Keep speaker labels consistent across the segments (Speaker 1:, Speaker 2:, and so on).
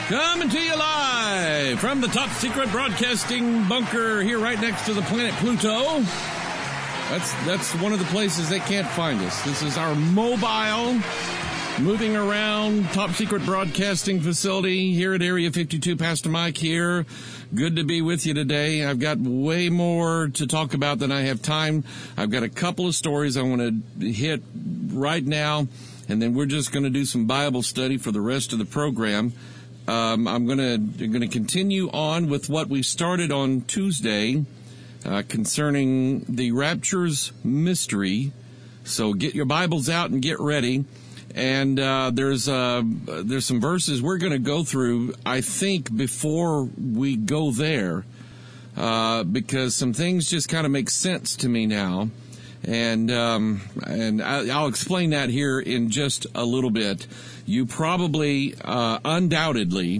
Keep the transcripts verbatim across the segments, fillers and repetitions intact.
Speaker 1: Coming to you live from the top secret broadcasting bunker here right next to the planet Pluto. That's that's one of the places they can't find us. This is our mobile, moving around, top secret broadcasting facility here at Area fifty-two. Pastor Mike here. Good to be with you today. I've got way more to talk about than I have time. I've got a couple of stories I want to hit right now, and then we're just going to do some Bible study for the rest of the program. Um, I'm going to going to continue on with what we started on Tuesday uh, concerning the rapture's mystery. So get your Bibles out and get ready. And uh, there's uh, there's some verses we're going to go through, I think, before we go there, uh, because some things just kind of make sense to me now. And um, and I, I'll explain that here in just a little bit. You probably, uh, undoubtedly,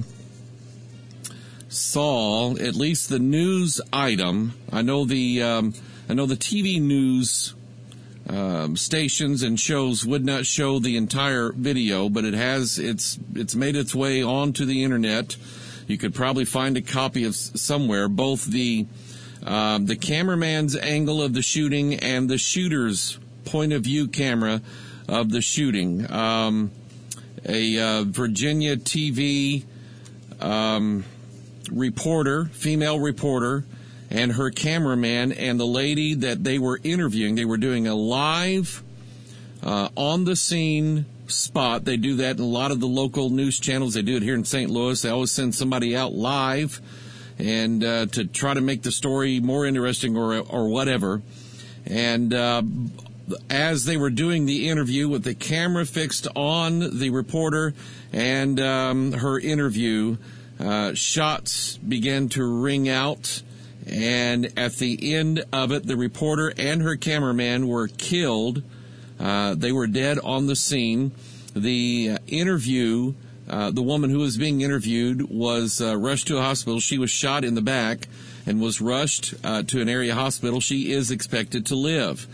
Speaker 1: saw at least the news item. I know the um, I know the T V news um, stations and shows would not show the entire video, but it has it's it's made its way onto the internet. You could probably find a copy of somewhere. Both the um, the cameraman's angle of the shooting and the shooter's point of view camera of the shooting. Um, A uh, Virginia T V um, reporter, female reporter, and her cameraman and the lady that they were interviewing. They were doing a live uh, on-the-scene spot. They do that in a lot of the local news channels. They do it here in Saint Louis. They always send somebody out live and uh, to try to make the story more interesting or or whatever. And uh as they were doing the interview with the camera fixed on the reporter and um, her interview, uh, shots began to ring out. And at the end of it, the reporter and her cameraman were killed. Uh, they were dead on the scene. The uh, interview, uh, the woman who was being interviewed was uh, rushed to a hospital. She was shot in the back and was rushed uh, to an area hospital. She is expected to live.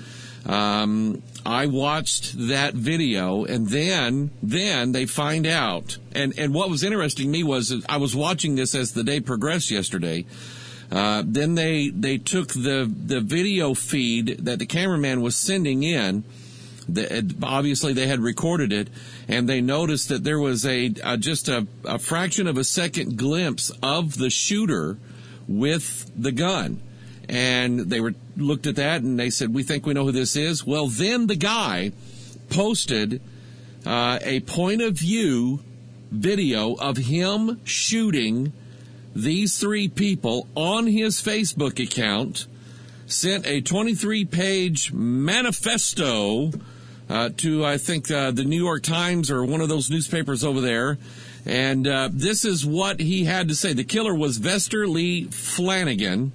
Speaker 1: Um, I watched that video, and then, then they find out, and, and what was interesting to me was I was watching this as the day progressed yesterday. Uh, then they, they took the, the video feed that the cameraman was sending in. The, obviously they had recorded it, and they noticed that there was a, a just a, a fraction of a second glimpse of the shooter with the gun. And they were looked at that and they said, we think we know who this is. Well, then the guy posted uh, a point of view video of him shooting these three people on his Facebook account, sent a twenty-three page manifesto uh, to, I think, uh, the New York Times or one of those newspapers over there. And uh, this is what he had to say. The killer was Vester Lee Flanagan.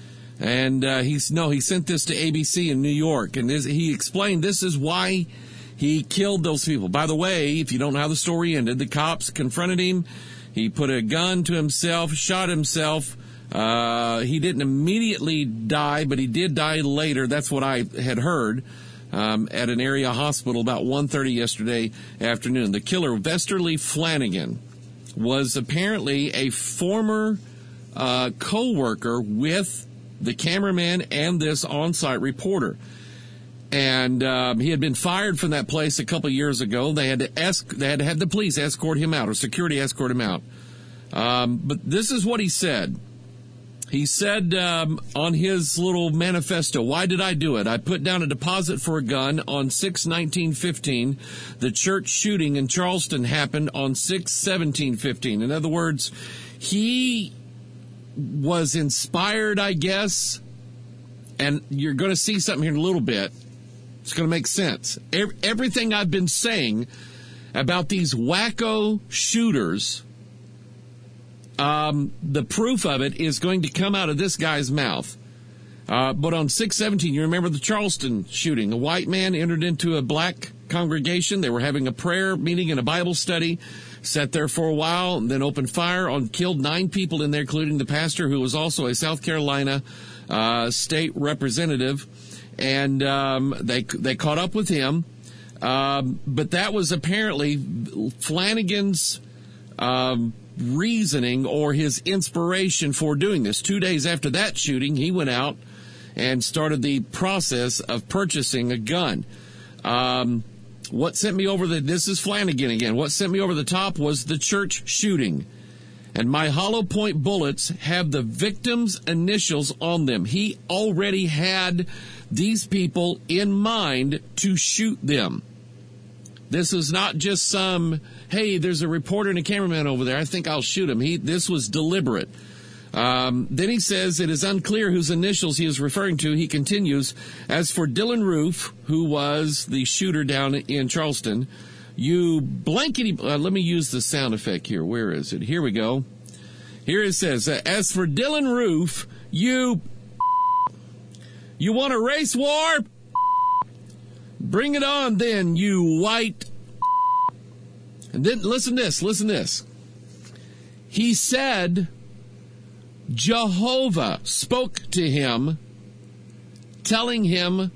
Speaker 1: And uh, he's no, he sent this to A B C in New York, and this, he explained this is why he killed those people. By the way, if you don't know how the story ended, the cops confronted him. He put a gun to himself, shot himself. Uh, he didn't immediately die, but he did die later. That's what I had heard um, at an area hospital about one thirty yesterday afternoon. The killer, Vester Lee Flanagan, was apparently a former uh, co-worker with the cameraman and this on-site reporter. And um, he had been fired from that place a couple of years ago. They had to esc- they had to have the police escort him out, or security escort him out. Um, but this is what he said. He said um, on his little manifesto, why did I do it? I put down a deposit for a gun on six nineteen fifteen. The church shooting in Charleston happened on six seventeen fifteen. In other words, he was inspired, I guess, and you're going to see something here in a little bit. It's going to make sense. Everything I've been saying about these wacko shooters, um, the proof of it is going to come out of this guy's mouth. Uh, but on six seventeen, you remember the Charleston shooting. A white man entered into a black congregation. They were having a prayer meeting and a Bible study. Sat there for a while and then opened fire on, killed nine people in there, including the pastor, who was also a South Carolina uh, state representative. And um, they they caught up with him. Um, but that was apparently Flanagan's um, reasoning or his inspiration for doing this. Two days after that shooting, he went out and started the process of purchasing a gun. Um, what sent me over the, this is Flanagan again, what sent me over the top was the church shooting. And my hollow point bullets have the victim's initials on them. He already had these people in mind to shoot them. This is not just some, hey, there's a reporter and a cameraman over there, I think I'll shoot him. He, this was deliberate. Um, then he says it is unclear whose initials he is referring to. He continues, as for Dylan Roof, who was the shooter down in Charleston, you blankety, uh, let me use the sound effect here. Where is it? Here we go. Here it says, uh, as for Dylan Roof, you, you want a race war? Bring it on then, you white. And then listen to this, listen to this. He said Jehovah spoke to him, telling him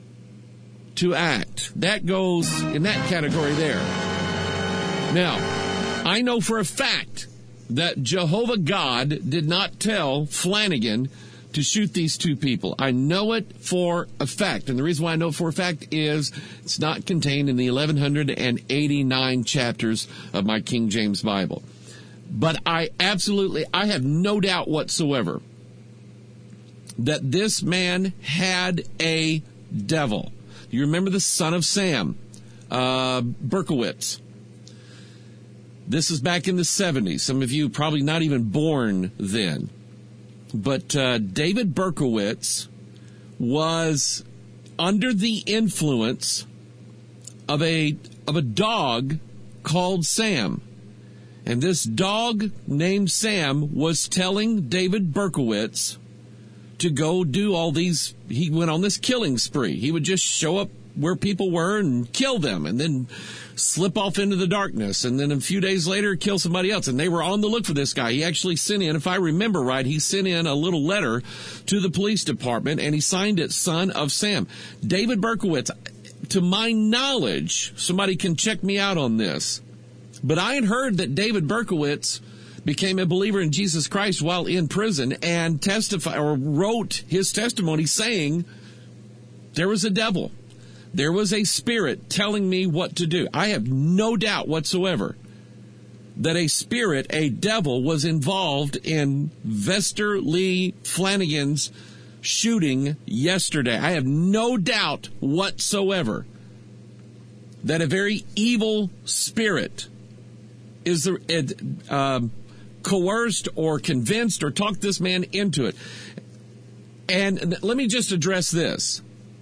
Speaker 1: to act. That goes in that category there. Now, I know for a fact that Jehovah God did not tell Flanagan to shoot these two people. I know it for a fact. And the reason why I know it for a fact is it's not contained in the eleven eighty-nine chapters of my King James Bible. But I absolutely, I have no doubt whatsoever that this man had a devil. You remember the son of Sam, uh, Berkowitz. This is back in the seventies. Some of you probably not even born then. But uh, David Berkowitz was under the influence of a of a dog called Sam. And this dog named Sam was telling David Berkowitz to go do all these. He went on this killing spree. He would just show up where people were and kill them and then slip off into the darkness. And then a few days later, kill somebody else. And they were on the look for this guy. He actually sent in, if I remember right, he sent in a little letter to the police department and he signed it, Son of Sam. David Berkowitz, to my knowledge, somebody can check me out on this, but I had heard that David Berkowitz became a believer in Jesus Christ while in prison and testified or wrote his testimony saying there was a devil. There was a spirit telling me what to do. I have no doubt whatsoever that a spirit, a devil, was involved in Vester Lee Flanagan's shooting yesterday. I have no doubt whatsoever that a very evil spirit is uh, coerced or convinced or talked this man into it. And let me just address this.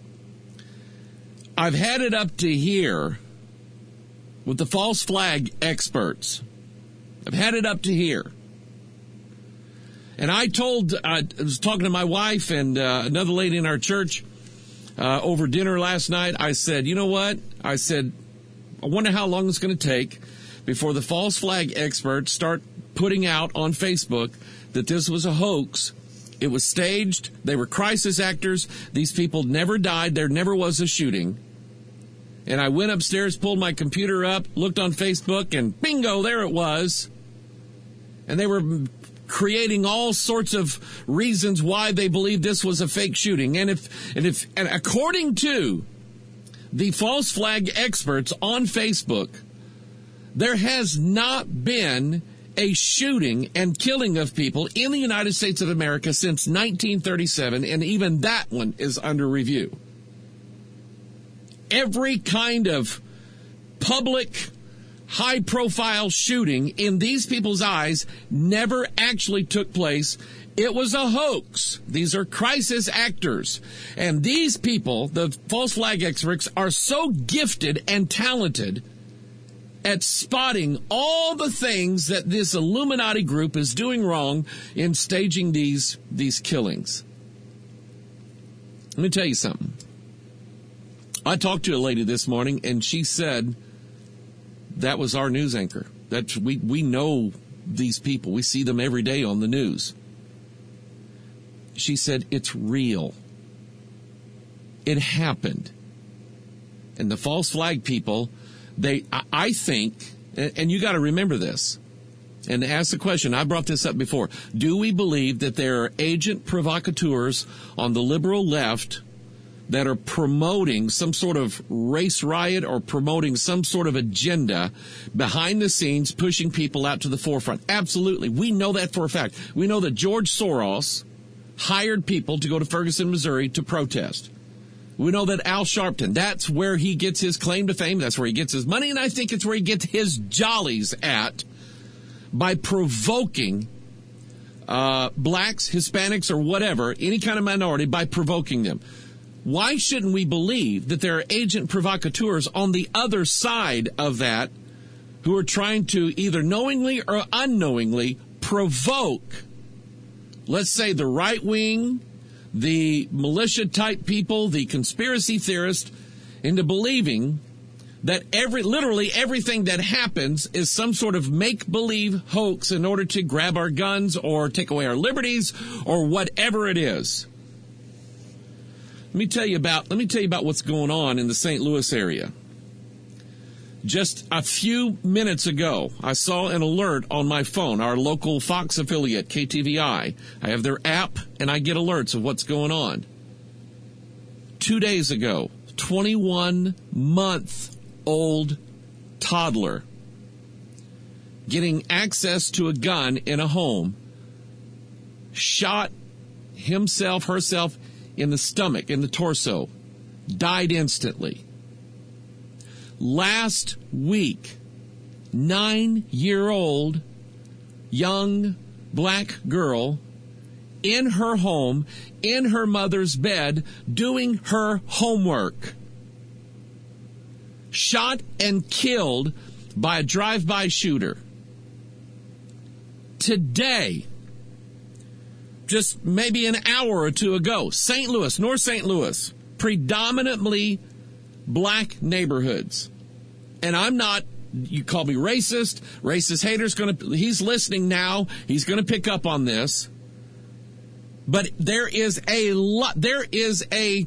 Speaker 1: I've had it up to here with the false flag experts. I've had it up to here. And I told, I was talking to my wife and uh, another lady in our church uh, over dinner last night. I said, you know what? I said, I wonder how long it's going to take before the false flag experts start putting out on Facebook that this was a hoax. It was staged. They were crisis actors. These people never died. There never was a shooting. And I went upstairs, pulled my computer up, looked on Facebook, and bingo, there it was. And they were creating all sorts of reasons why they believed this was a fake shooting. And if, and if, and according to the false flag experts on Facebook, there has not been a shooting and killing of people in the United States of America since nineteen thirty-seven, and even that one is under review. Every kind of public, high-profile shooting in these people's eyes never actually took place. It was a hoax. These are crisis actors. And these people, the false flag experts, are so gifted and talented at spotting all the things that this Illuminati group is doing wrong in staging these, these killings. Let me tell you something. I talked to a lady this morning, and she said that was our news anchor. That we, we know these people. We see them every day on the news. She said, it's real. It happened. And the false flag people, they, I think, and you got to remember this, and ask the question, I brought this up before, do we believe that there are agent provocateurs on the liberal left that are promoting some sort of race riot or promoting some sort of agenda behind the scenes, pushing people out to the forefront? Absolutely. We know that for a fact. We know that George Soros hired people to go to Ferguson, Missouri to protest. We know that Al Sharpton, that's where he gets his claim to fame. That's where he gets his money. And I think it's where he gets his jollies at, by provoking uh, blacks, Hispanics, or whatever, any kind of minority, by provoking them. Why shouldn't we believe that there are agent provocateurs on the other side of that who are trying to either knowingly or unknowingly provoke, let's say, the right wing, the militia type people, the conspiracy theorists, into believing that every, literally everything that happens is some sort of make-believe hoax in order to grab our guns or take away our liberties or whatever it is. Let me tell you about, let me tell you about what's going on in the Saint Louis area. Just a few minutes ago, I saw an alert on my phone, our local Fox affiliate, K T V I. I have their app, and I get alerts of what's going on. Two days ago, twenty-one month old toddler getting access to a gun in a home, shot himself, herself in the stomach, in the torso, died instantly. Last week, nine-year-old young black girl in her home, in her mother's bed, doing her homework, shot and killed by a drive-by shooter. Today, just maybe an hour or two ago, Saint Louis, North Saint Louis, predominantly black neighborhoods. And I'm not, you call me racist, racist hater's gonna, he's listening now, he's gonna pick up on this. But there is a lot, there is a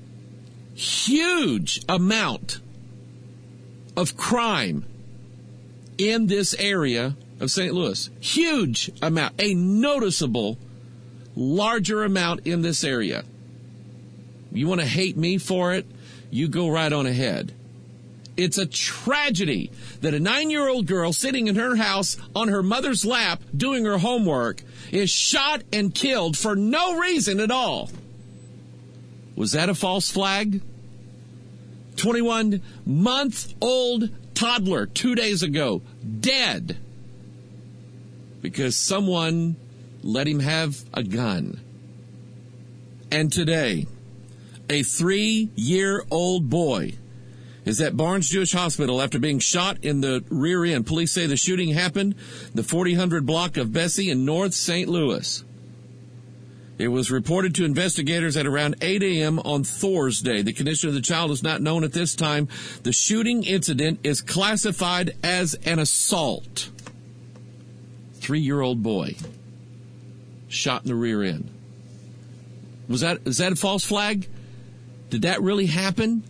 Speaker 1: huge amount of crime in this area of Saint Louis. Huge amount, a noticeable larger amount in this area. You want to hate me for it? You go right on ahead. It's a tragedy that a nine-year-old girl sitting in her house on her mother's lap doing her homework is shot and killed for no reason at all. Was that a false flag? twenty-one month old toddler two days ago, dead because someone let him have a gun. And today, a three-year-old boy is at Barnes Jewish Hospital after being shot in the rear end. Police say the shooting happened the forty hundred block of Bessie in North Saint Louis. It was reported to investigators at around eight a.m. on Thursday. The condition of the child is not known at this time. The shooting incident is classified as an assault. Three-year-old boy shot in the rear end. Was that, is that a false flag? Did that really happen?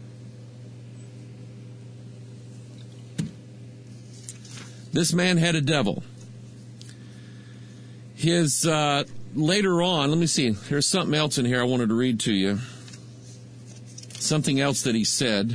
Speaker 1: This man had a devil. His, uh, later on, let me see, there's something else in here I wanted to read to you. Something else that he said.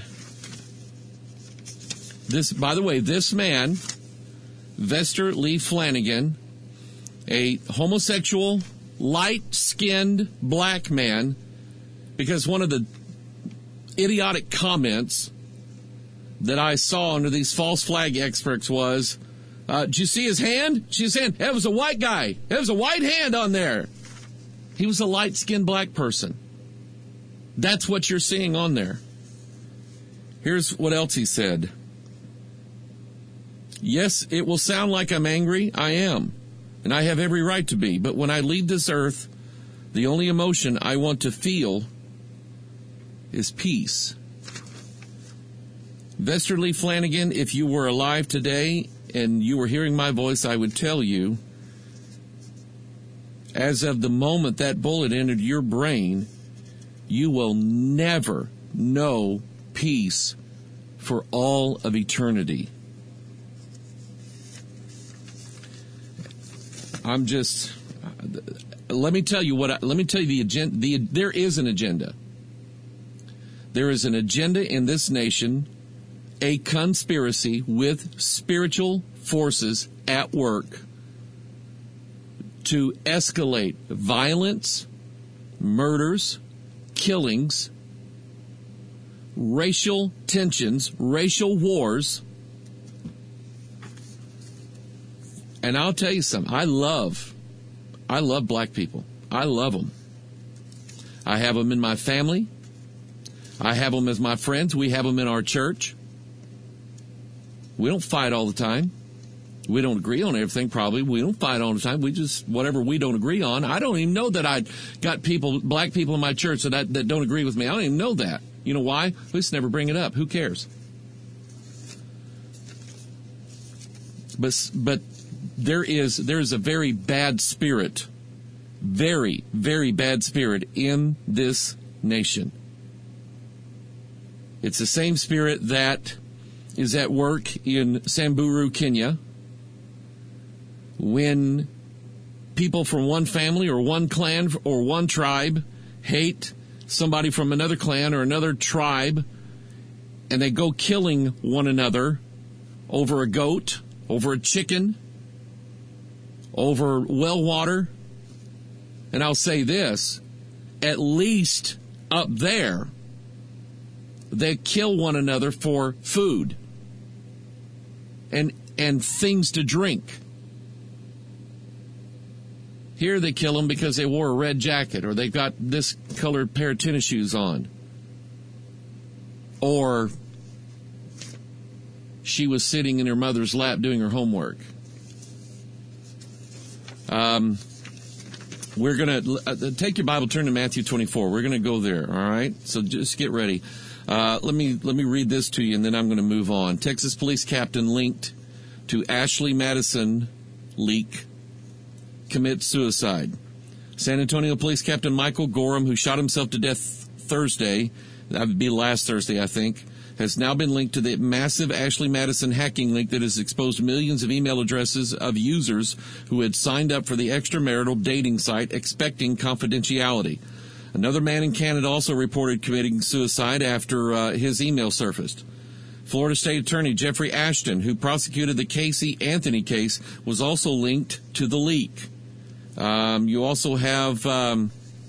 Speaker 1: This, by the way, this man, Vester Lee Flanagan, a homosexual, light-skinned black man, because one of the idiotic comments that I saw under these false flag experts was, uh, did you see his hand? See his hand? That was a white guy. There was a white hand on there. He was a light-skinned black person. That's what you're seeing on there. Here's what else he said. Yes, it will sound like I'm angry. I am. And I have every right to be. But when I leave this earth, the only emotion I want to feel is peace. Vester Lee Flanagan, if you were alive today and you were hearing my voice, I would tell you, as of the moment that bullet entered your brain, you will never know peace for all of eternity. I'm just, let me tell you what, I, let me tell you the agenda, the, there is an agenda. There is an agenda in this nation, a conspiracy with spiritual forces at work to escalate violence, murders, killings, racial tensions, racial wars. And I'll tell you something. I love, I love black people. I love them. I have them in my family. I have them as my friends. We have them in our church. We don't fight all the time. We don't agree on everything, probably. We don't fight all the time. We just, whatever we don't agree on. I don't even know that I got people, black people in my church that, I, that don't agree with me. I don't even know that. You know why? We just never bring it up. Who cares? But, but there is, there is a very bad spirit, very, very bad spirit in this nation. It's the same spirit that is at work in Samburu, Kenya, when people from one family or one clan or one tribe hate somebody from another clan or another tribe, and they go killing one another over a goat, over a chicken, over well water. And I'll say this, at least up there, they kill one another for food and and things to drink. Here they kill them because they wore a red jacket or they've got this colored pair of tennis shoes on. Or she was sitting in her mother's lap doing her homework. Um, we're going to uh, take your Bible, turn to Matthew twenty-four. We're going to go there, all right? So just get ready. Uh, let me let me read this to you, and then I'm going to move on. Texas police captain linked to Ashley Madison leak commits suicide. San Antonio police captain Michael Gorham, who shot himself to death Thursday, that would be last Thursday, I think, has now been linked to the massive Ashley Madison hacking link that has exposed millions of email addresses of users who had signed up for the extramarital dating site expecting confidentiality. Another man in Canada also reported committing suicide after uh, his email surfaced. Florida State Attorney Jeffrey Ashton, who prosecuted the Casey Anthony case, was also linked to the leak. Um, you also have um,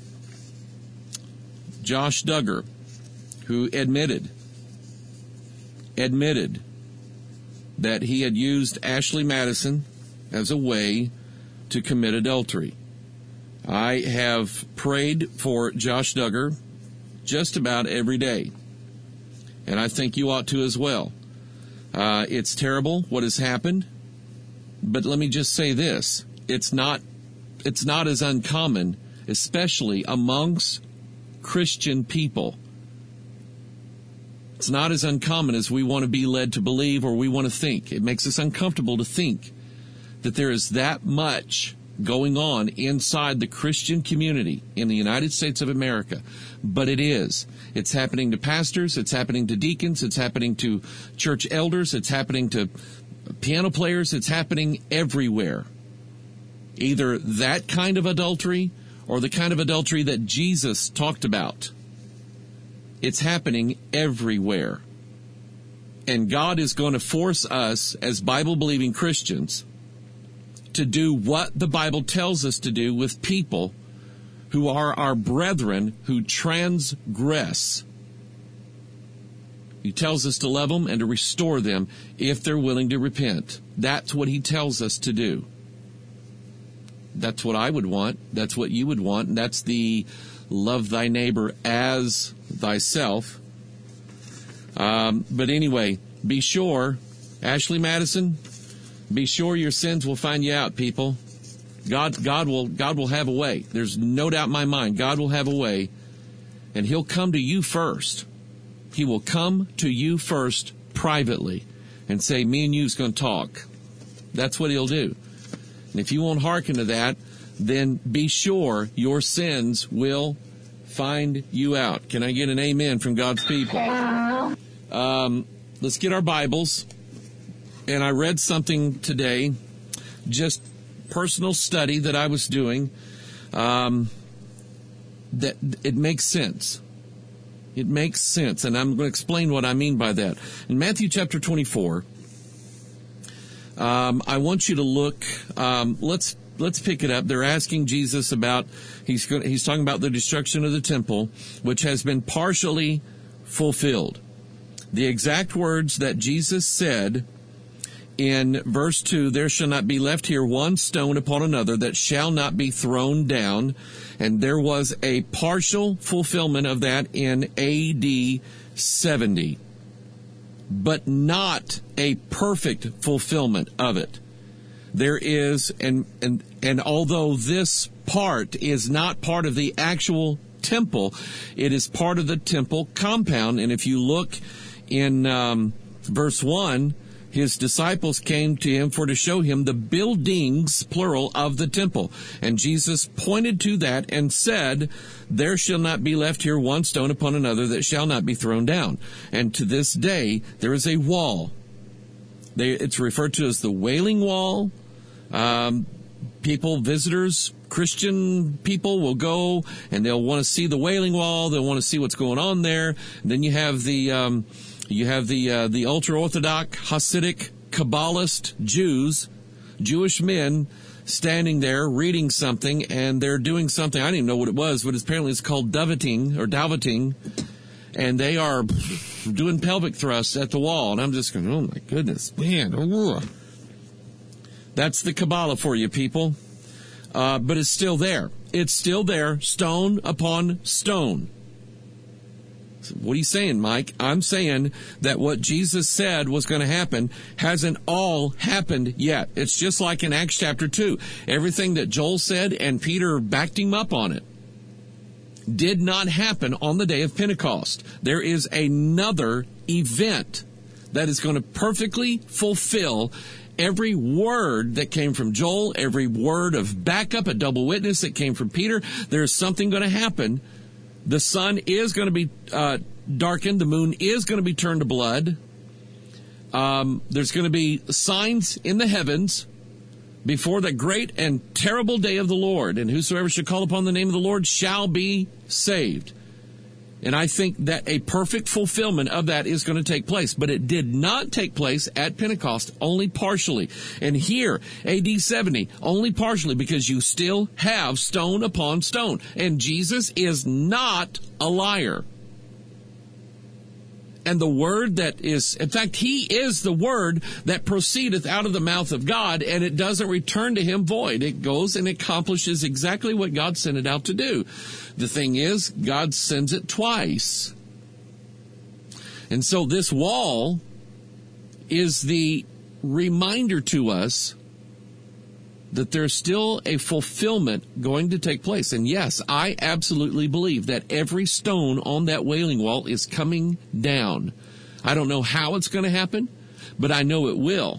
Speaker 1: Josh Duggar, who admitted, admitted that he had used Ashley Madison as a way to commit adultery. I have prayed for Josh Duggar just about every day, and I think you ought to as well. Uh, it's terrible what has happened, but let me just say this. It's not, it's not as uncommon, especially amongst Christian people. It's not as uncommon as we want to be led to believe or we want to think. It makes us uncomfortable to think that there is that much going on inside the Christian community in the United States of America. But it is. It's happening to pastors. It's happening to deacons. It's happening to church elders. It's happening to piano players. It's happening everywhere. Either that kind of adultery or the kind of adultery that Jesus talked about. It's happening everywhere. And God is going to force us as Bible-believing Christians to do what the Bible tells us to do with people who are our brethren who transgress. He tells us to love them and to restore them if they're willing to repent. That's what he tells us to do. That's what I would want. That's what you would want. And that's the love thy neighbor as thyself. Um, but anyway, be sure, Ashley Madison, be sure your sins will find you out, people. God, God will, God will have a way. There's no doubt in my mind. God will have a way, and he'll come to you first. He will come to you first privately and say, me and you's going to talk. That's what he'll do. And if you won't hearken to that, then be sure your sins will find you out. Can I get an amen from God's people? Um, let's get our Bibles. And I read something today, just personal study that I was doing, um, that it makes sense. It makes sense, and I'm going to explain what I mean by that. In Matthew chapter twenty-four, um, I want you to look. Um, let's let's pick it up. They're asking Jesus about he's going, he's talking about the destruction of the temple, which has been partially fulfilled. The exact words that Jesus said in verse two, there shall not be left here one stone upon another that shall not be thrown down. And there was a partial fulfillment of that in A D seventy, but not a perfect fulfillment of it. There is, and, and, and although this part is not part of the actual temple, it is part of the temple compound. And if you look in um, verse one, his disciples came to him for to show him the buildings, plural, of the temple. And Jesus pointed to that and said, there shall not be left here one stone upon another that shall not be thrown down. And to this day, there is a wall. They, it's referred to as the Wailing Wall. Um, people, visitors, Christian people will go and they'll want to see the Wailing Wall. They'll want to see what's going on there. And then you have the... Um, You have the uh, the ultra-Orthodox, Hasidic, Kabbalist Jews, Jewish men standing there reading something, and they're doing something. I didn't even know what it was, but apparently it's called daveting or daveting, and they are doing pelvic thrusts at the wall. And I'm just going, oh my goodness, man. Ugh. That's the Kabbalah for you, people. Uh, but it's still there. It's still there, stone upon stone. What are you saying, Mike? I'm saying that what Jesus said was going to happen hasn't all happened yet. It's just like in Acts chapter two. Everything that Joel said and Peter backed him up on it did not happen on the day of Pentecost. There is another event that is going to perfectly fulfill every word that came from Joel, every word of backup, a double witness that came from Peter. There's something going to happen. The sun is going to be uh, darkened. The moon is going to be turned to blood. Um, there's going to be signs in the heavens before the great and terrible day of the Lord. And whosoever shall call upon the name of the Lord shall be saved. And I think that a perfect fulfillment of that is going to take place. But it did not take place at Pentecost, only partially. And here, A D seventy, only partially, because you still have stone upon stone. And Jesus is not a liar. And the word that is, in fact, he is the word that proceedeth out of the mouth of God, and it doesn't return to him void. It goes and accomplishes exactly what God sent it out to do. The thing is, God sends it twice. And so this wall is the reminder to us that there's still a fulfillment going to take place. And yes, I absolutely believe that every stone on that Wailing Wall is coming down. I don't know how it's going to happen, but I know it will.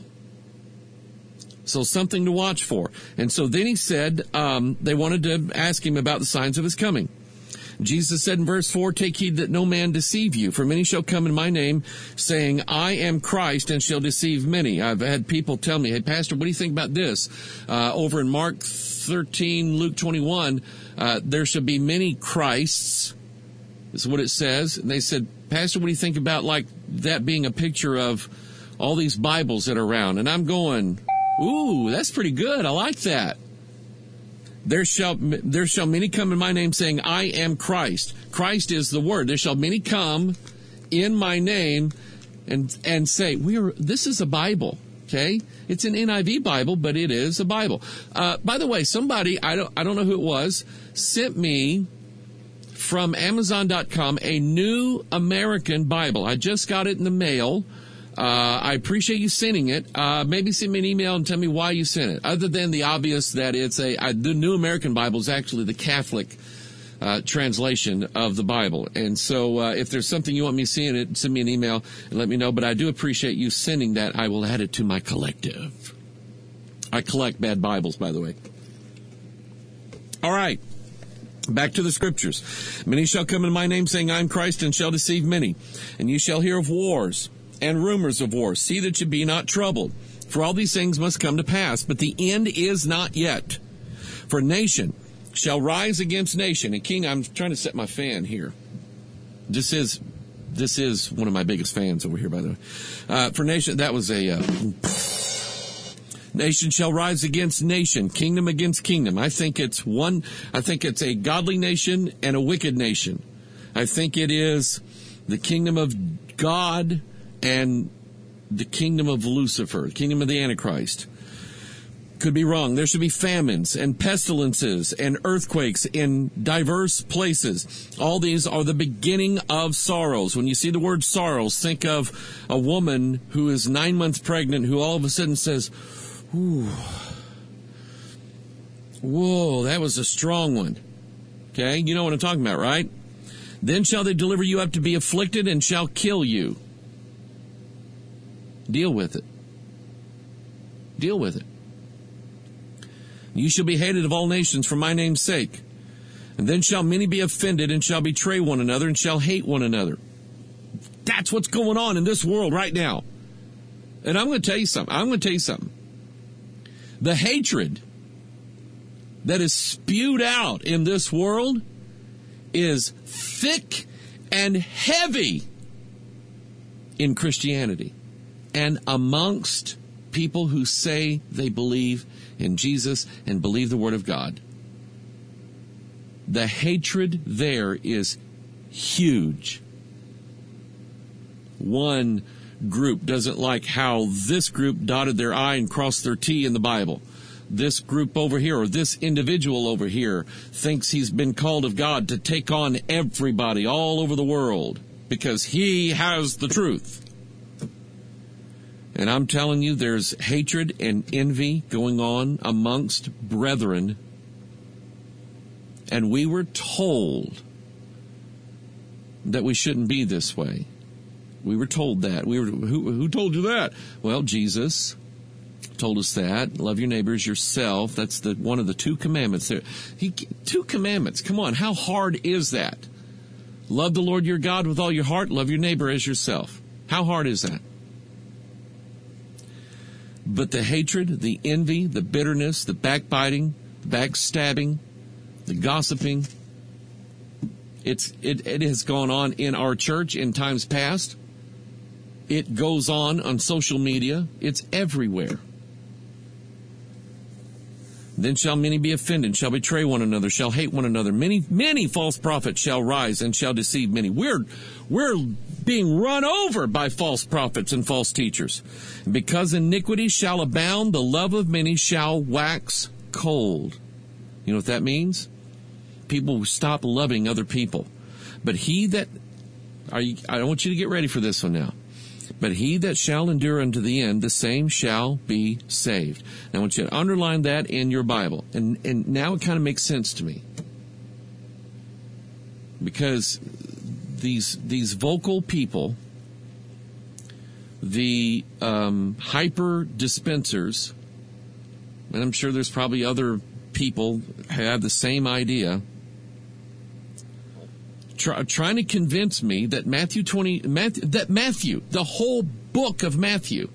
Speaker 1: So something to watch for. And so then he said, um, they wanted to ask him about the signs of his coming. Jesus said in verse four, take heed that no man deceive you, for many shall come in my name, saying, I am Christ, and shall deceive many. I've had people tell me, hey, Pastor, what do you think about this? Uh, over in Mark thirteen, Luke twenty-one, uh, there shall be many Christs, is what it says. And they said, Pastor, what do you think about like that being a picture of all these Bibles that are around? And I'm going, ooh, that's pretty good. I like that. There shall, there shall many come in my name saying, I am Christ. Christ is the word. There shall many come in my name and, and say, we are, this is a Bible. Okay. It's an N I V Bible, but it is a Bible. Uh, by the way, somebody, I don't, I don't know who it was, sent me from Amazon dot com a New American Bible. I just got it in the mail. Uh, I appreciate you sending it. Uh, maybe send me an email and tell me why you sent it. Other than the obvious that it's a, I, the New American Bible is actually the Catholic, uh, translation of the Bible. And so, uh, if there's something you want me seeing it, send me an email and let me know. But I do appreciate you sending that. I will add it to my collective. I collect bad Bibles, by the way. All right. Back to the scriptures. Many shall come in my name saying, I am Christ, and shall deceive many. And you shall hear of wars and rumors of wars. See that you be not troubled. For all these things must come to pass, but the end is not yet. For nation shall rise against nation. And King, I'm trying to set my fan here. This is this is one of my biggest fans over here, by the way. Uh, for nation, that was a... Uh, nation shall rise against nation, kingdom against kingdom. I think it's one, I think it's a godly nation and a wicked nation. I think it is the kingdom of God and the kingdom of Lucifer, the kingdom of the Antichrist. Could be wrong. There should be famines and pestilences and earthquakes in diverse places. All these are the beginning of sorrows. When you see the word sorrows, think of a woman who is nine months pregnant who all of a sudden says, ooh, whoa, that was a strong one. Okay, you know what I'm talking about, right? Then shall they deliver you up to be afflicted and shall kill you. Deal with it. Deal with it. You shall be hated of all nations for my name's sake. And then shall many be offended and shall betray one another and shall hate one another. That's what's going on in this world right now. And I'm going to tell you something. I'm going to tell you something. The hatred that is spewed out in this world is thick and heavy in Christianity and amongst people who say they believe in Jesus and believe the Word of God. The hatred there is huge. One group doesn't like how this group dotted their I and crossed their T in the Bible. This group over here, or this individual over here, thinks he's been called of God to take on everybody all over the world because he has the truth. And I'm telling you, there's hatred and envy going on amongst brethren. And we were told that we shouldn't be this way. We were told that. We were who, who told you that? Well, Jesus told us that. Love your neighbor as yourself. That's the one of the two commandments there. He, two commandments. Come on, how hard is that? Love the Lord your God with all your heart. Love your neighbor as yourself. How hard is that? But the hatred, the envy, the bitterness, the backbiting, the backstabbing, the gossiping, it's it, it has gone on in our church in times past. It goes on on social media. It's everywhere. Then shall many be offended, shall betray one another, shall hate one another. Many, many false prophets shall rise and shall deceive many. We're, we're being run over by false prophets and false teachers. And because iniquity shall abound, the love of many shall wax cold. You know what that means? People will stop loving other people. But he that, are you, I want you to get ready for this one now. But he that shall endure unto the end, the same shall be saved. Now I want you to underline that in your Bible. And, and now it kind of makes sense to me. Because these, these vocal people, the um, hyper dispensers, and I'm sure there's probably other people who have the same idea, Try, trying to convince me that Matthew twenty, Matthew, that Matthew, the whole book of Matthew,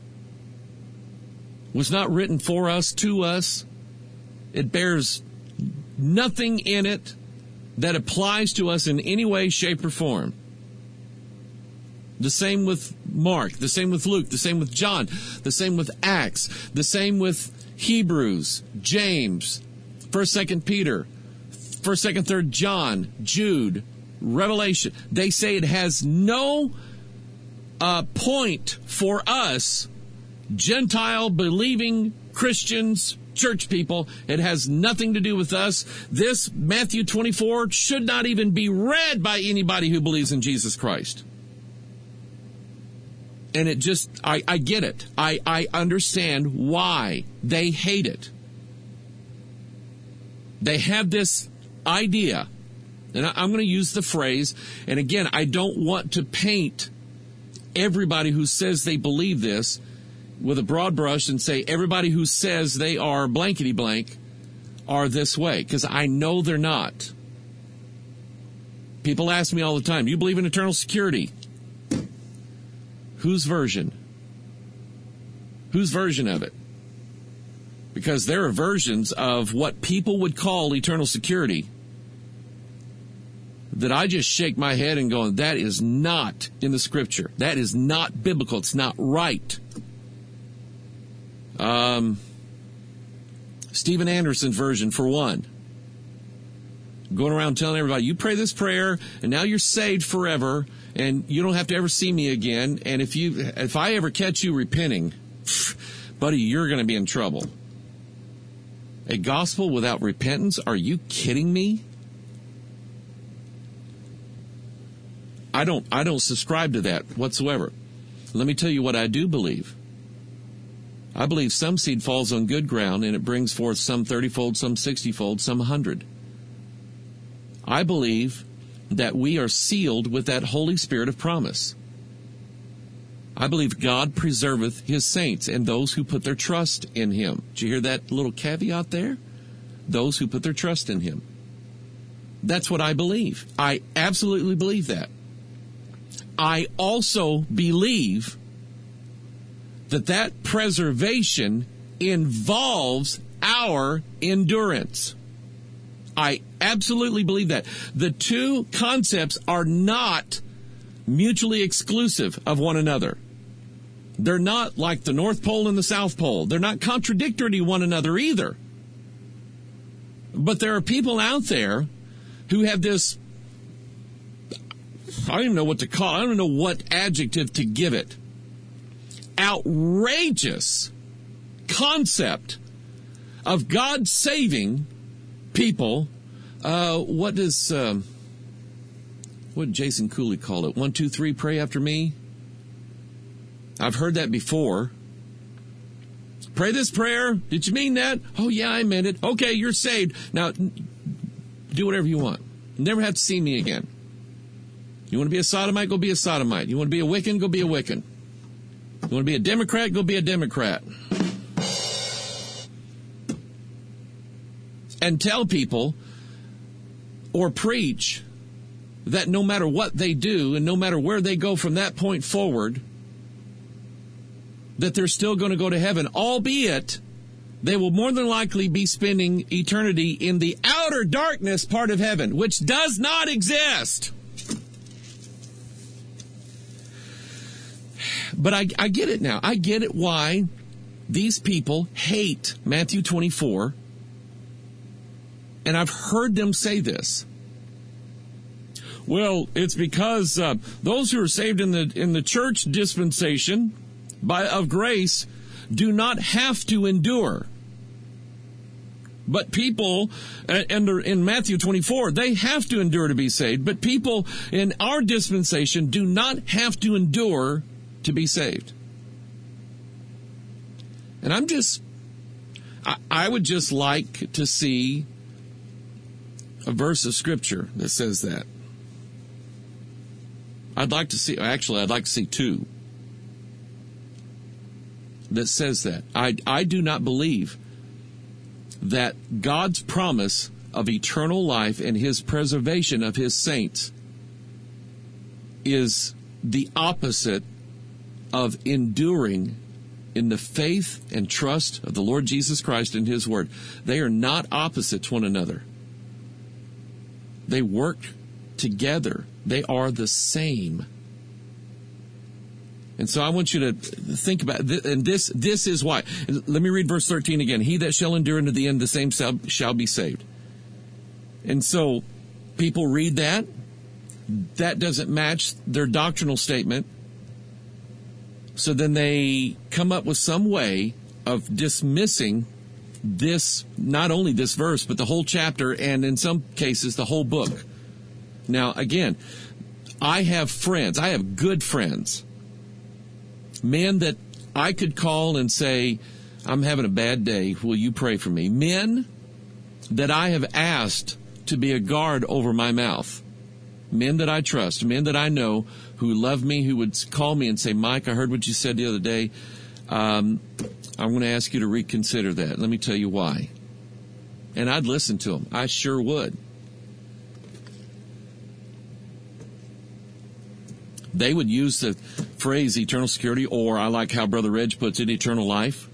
Speaker 1: was not written for us, to us. It bears nothing in it that applies to us in any way, shape, or form. The same with Mark, the same with Luke, the same with John, the same with Acts, the same with Hebrews, James, First, Second Peter, First, Second, Third John, Jude, Revelation. They say it has no uh, point for us, Gentile believing Christians, church people. It has nothing to do with us. This Matthew twenty-four should not even be read by anybody who believes in Jesus Christ. And it just, I, I get it. I, I understand why they hate it. They have this idea, and I'm going to use the phrase, and again, I don't want to paint everybody who says they believe this with a broad brush and say everybody who says they are blankety blank are this way, because I know they're not. People ask me all the time, do you believe in eternal security? Whose version? Whose version of it? Because there are versions of what people would call eternal security that I just shake my head and go, that is not in the Scripture. That is not biblical. It's not right. Um, Stephen Anderson's version, for one. Going around telling everybody, you pray this prayer, and now you're saved forever, and you don't have to ever see me again. And if you, if I ever catch you repenting, buddy, you're going to be in trouble. A gospel without repentance? Are you kidding me? I don't, I don't subscribe to that whatsoever. Let me tell you what I do believe. I believe some seed falls on good ground and it brings forth some thirty-fold, some sixty-fold, some one hundred. I believe that we are sealed with that Holy Spirit of promise. I believe God preserveth his saints and those who put their trust in him. Did you hear that little caveat there? Those who put their trust in him. That's what I believe. I absolutely believe that. I also believe that that preservation involves our endurance. I absolutely believe that. The two concepts are not mutually exclusive of one another. They're not like the North Pole and the South Pole. They're not contradictory to one another either. But there are people out there who have this, I don't even know what to call it. I don't know what adjective to give it. Outrageous concept of God saving people. Uh, what does, um, what did Jason Cooley call it? One, two, three, pray after me. I've heard that before. Pray this prayer. Did you mean that? Oh, yeah, I meant it. Okay, you're saved. Now, do whatever you want. You never have to see me again. You want to be a sodomite? Go be a sodomite. You want to be a Wiccan? Go be a Wiccan. You want to be a Democrat? Go be a Democrat. And tell people or preach that no matter what they do and no matter where they go from that point forward, that they're still going to go to heaven, albeit they will more than likely be spending eternity in the outer darkness part of heaven, which does not exist. But I, I get it now. I get it why these people hate Matthew twenty-four. And I've heard them say this. Well, it's because uh, those who are saved in the in the church dispensation by of grace do not have to endure. But people, and in Matthew twenty-four, they have to endure to be saved. But people in our dispensation do not have to endure to be saved. And I'm just, I, I would just like to see a verse of Scripture that says that. I'd like to see, actually, I'd like to see two that says that. I, I do not believe that God's promise of eternal life and his preservation of his saints is the opposite of enduring in the faith and trust of the Lord Jesus Christ and his word. They are not opposite to one another. They work together. They are the same. And so I want you to think about this, and this this is why. Let me read verse thirteen again. He that shall endure unto the end, the same shall, shall be saved. And so people read that. That doesn't match their doctrinal statement. So then they come up with some way of dismissing this, not only this verse, but the whole chapter, and in some cases, the whole book. Now, again, I have friends, I have good friends, men that I could call and say, I'm having a bad day, will you pray for me? Men that I have asked to be a guard over my mouth. Men that I trust, men that I know who love me, who would call me and say, Mike, I heard what you said the other day. Um, I'm going to ask you to reconsider that. Let me tell you why. And I'd listen to them. I sure would. they would use the phrase eternal security, or I like how Brother Reg puts it, eternal life.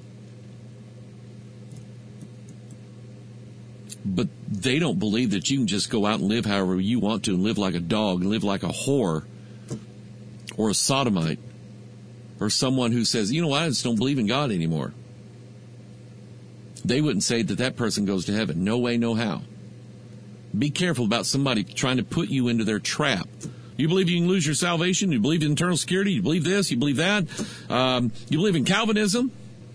Speaker 1: But they don't believe that you can just go out and live however you want to and live like a dog, live like a whore or a sodomite or someone who says, you know what, I just don't believe in God anymore. They wouldn't say that that person goes to heaven. No way, no how. Be careful about somebody trying to put you into their trap. You believe you can lose your salvation? You believe in eternal security? You believe this? You believe that? Um, you believe in Calvinism?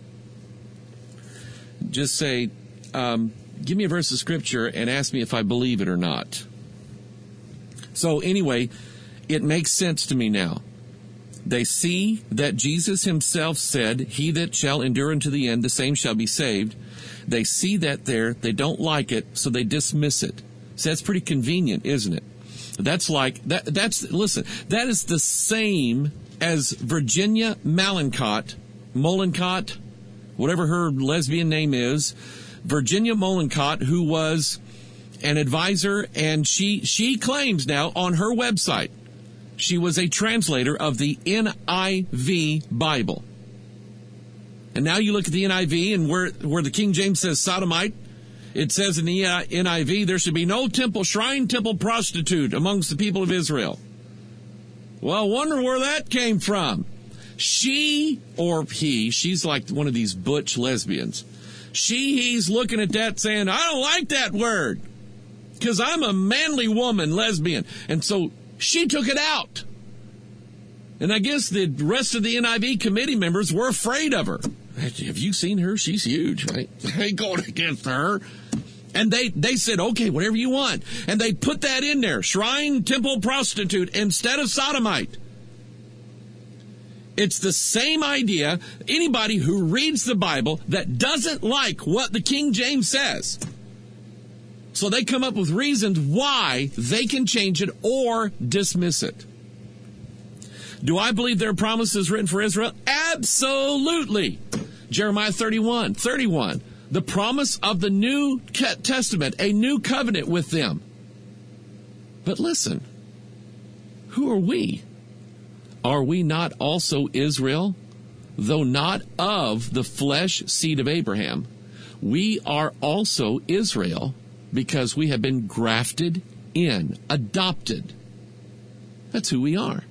Speaker 1: Just say, um, give me a verse of Scripture and ask me if I believe it or not. So anyway, it makes sense to me now. They see that Jesus himself said, he that shall endure unto the end, the same shall be saved. They see that there. They don't like it, so they dismiss it. So that's pretty convenient, isn't it? That's like, that. that's, listen, that is the same as Virginia Malincott, Molincott, whatever her lesbian name is, Virginia Molincott, who was an advisor, and she she claims now on her website she was a translator of the N I V Bible. And now you look at the N I V, and where where the King James says sodomite, it says in the N I V, there should be no temple, shrine, temple, prostitute amongst the people of Israel. Well, wonder where that came from. She, or he, she's like one of these butch lesbians. She, he's looking at that saying, I don't like that word because I'm a manly woman, lesbian. And so she took it out. And I guess the rest of the N I V committee members were afraid of her. Have you seen her? She's huge. I ain't going against her. And they, they said, okay, whatever you want. And they put that in there, shrine, temple, prostitute, instead of sodomite. It's the same idea. Anybody who reads the Bible that doesn't like what the King James says, so they come up with reasons why they can change it or dismiss it. Do I believe there are promises written for Israel? Absolutely. Jeremiah thirty-one, thirty-one. The promise of the New Testament, a new covenant with them. But listen, who are we? Are we not also Israel? Though not of the flesh seed of Abraham, we are also Israel because we have been grafted in, adopted. That's who we are.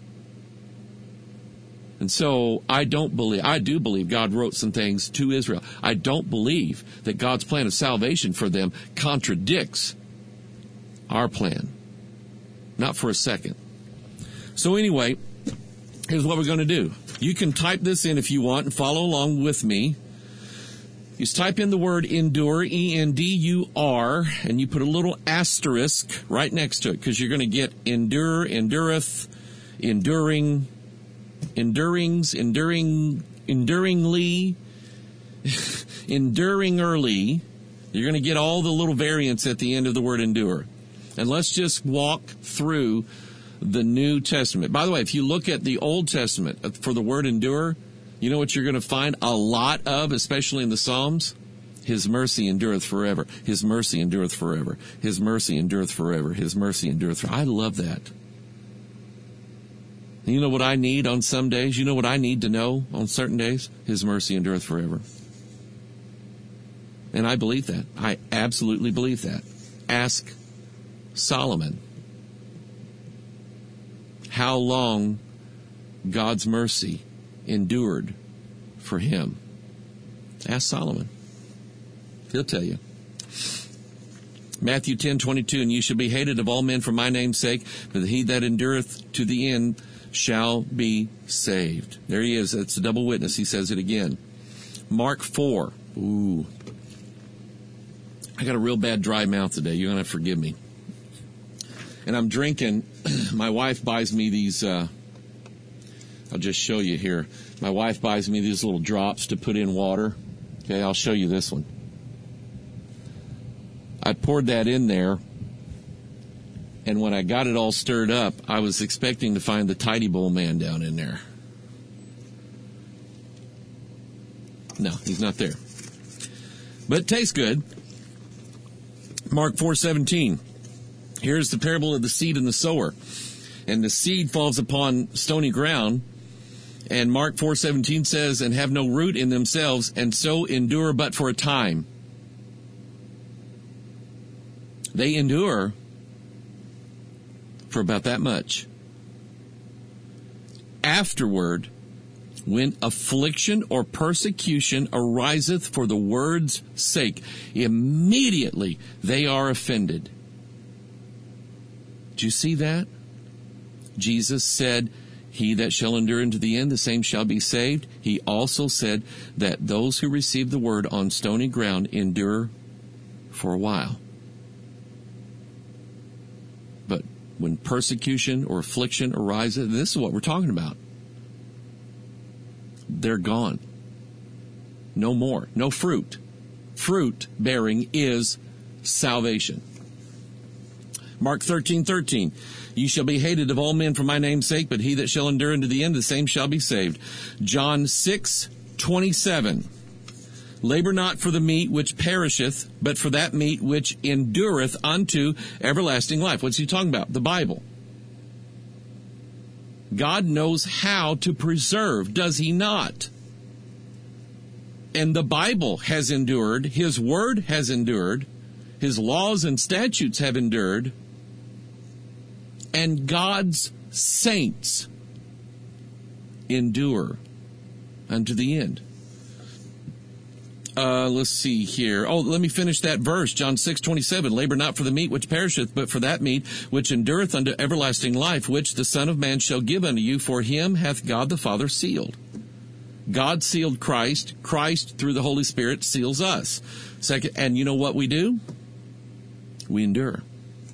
Speaker 1: And so I don't believe, I do believe God wrote some things to Israel. I don't believe that God's plan of salvation for them contradicts our plan. Not for a second. So anyway, here's what we're going to do. You can type this in if you want and follow along with me. You just type in the word endure, E N D U R, and you put a little asterisk right next to it because you're going to get endure, endureth, enduring, endurings, enduring, enduringly, enduring early. You're going to get all the little variants at the end of the word endure. And let's just walk through the New Testament. By the way, if you look at the Old Testament for the word endure, you know what you're going to find a lot of, especially in the Psalms? His mercy endureth forever. His mercy endureth forever. His mercy endureth forever. His mercy endureth forever. I love that. You know what I need on some days? You know what I need to know on certain days? His mercy endureth forever. And I believe that. I absolutely believe that. Ask Solomon how long God's mercy endured for him. Ask Solomon. He'll tell you. Matthew ten twenty-two, and you shall be hated of all men for my name's sake, but he that endureth to the end shall be saved. There he is. That's a double witness. He says it again. Mark four. Ooh. I got a real bad dry mouth today. You're going to forgive me. And I'm drinking. My wife buys me these, uh, I'll just show you here. My wife buys me these little drops to put in water. Okay, I'll show you this one. I poured that in there, and when I got it all stirred up, I was expecting to find the Tidy Bowl man down in there. No, he's not there. But it tastes good. Mark four seventeen. Here's the parable of the seed and the sower. and the seed falls upon stony ground. And Mark four seventeen says, and have no root in themselves, and so endure but for a time. They endure for about that much. Afterward, when affliction or persecution ariseth for the word's sake, immediately they are offended. Do you see that? Jesus said, he that shall endure unto the end, the same shall be saved. He also said that those who receive the word on stony ground endure for a while. But when persecution or affliction arises, this is what we're talking about. They're gone. No more. No fruit. Fruit bearing is salvation. Mark thirteen thirteen. Ye shall be hated of all men for my name's sake, but he that shall endure unto the end, the same shall be saved. John six twenty-seven. Labor not for the meat which perisheth, but for that meat which endureth unto everlasting life. What's he talking about? The Bible. God knows how to preserve, does he not? And the Bible has endured. His word has endured. His laws and statutes have endured. And God's saints endure unto the end. Uh, let's see here. Oh, let me finish that verse. John six twenty-seven. Labor not for the meat which perisheth, but for that meat which endureth unto everlasting life, which the Son of Man shall give unto you. For him hath God the Father sealed. God sealed Christ. Christ, through the Holy Spirit, seals us. Second, and you know what we do? We endure.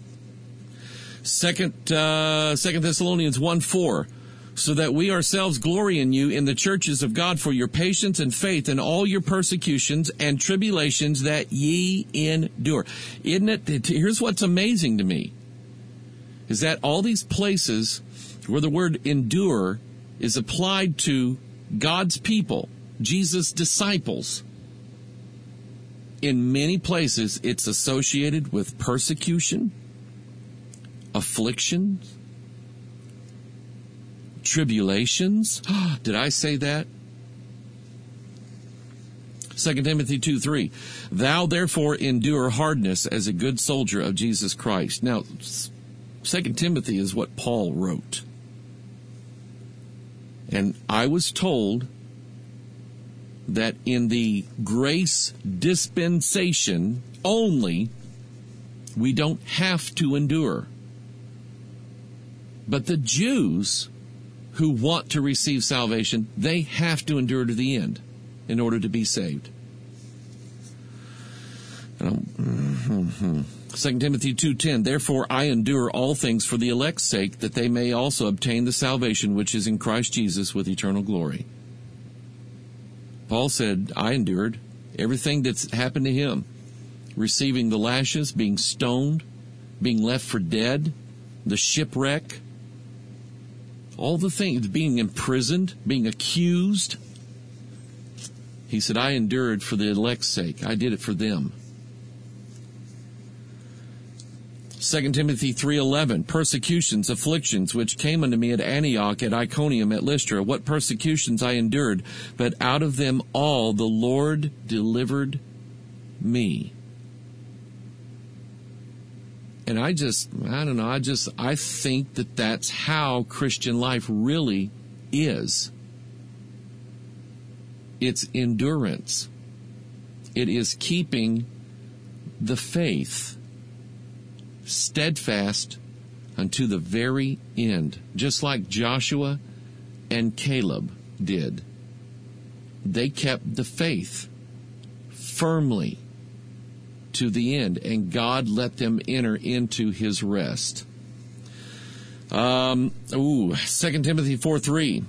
Speaker 1: Second, uh, Second Thessalonians one four. So that we ourselves glory in you in the churches of God for your patience and faith in all your persecutions and tribulations that ye endure. Isn't it? Here's what's amazing to me, is that all these places where the word endure is applied to God's people, Jesus' disciples, in many places it's associated with persecution, afflictions, tribulations. Did I say that? Second Timothy two three. Thou therefore endure hardness as a good soldier of Jesus Christ. Now, Second Timothy is what Paul wrote. And I was told that in the grace dispensation only, we don't have to endure. But the Jews who want to receive salvation, they have to endure to the end in order to be saved. Um, Second Timothy two ten, therefore I endure all things for the elect's sake, that they may also obtain the salvation which is in Christ Jesus with eternal glory. Paul said, I endured everything that's happened to him, receiving the lashes, being stoned, being left for dead, the shipwreck, all the things, being imprisoned, being accused. He said, I endured for the elect's sake. I did it for them. Second Timothy three eleven, persecutions, afflictions, which came unto me at Antioch, at Iconium, at Lystra. What persecutions I endured, but out of them all the Lord delivered me. And I just, I don't know, I just, I think that that's how Christian life really is. It's endurance. It is keeping the faith steadfast unto the very end, just like Joshua and Caleb did. They kept the faith firmly to the end, and God let them enter into his rest. Um, ooh, Second Timothy four three.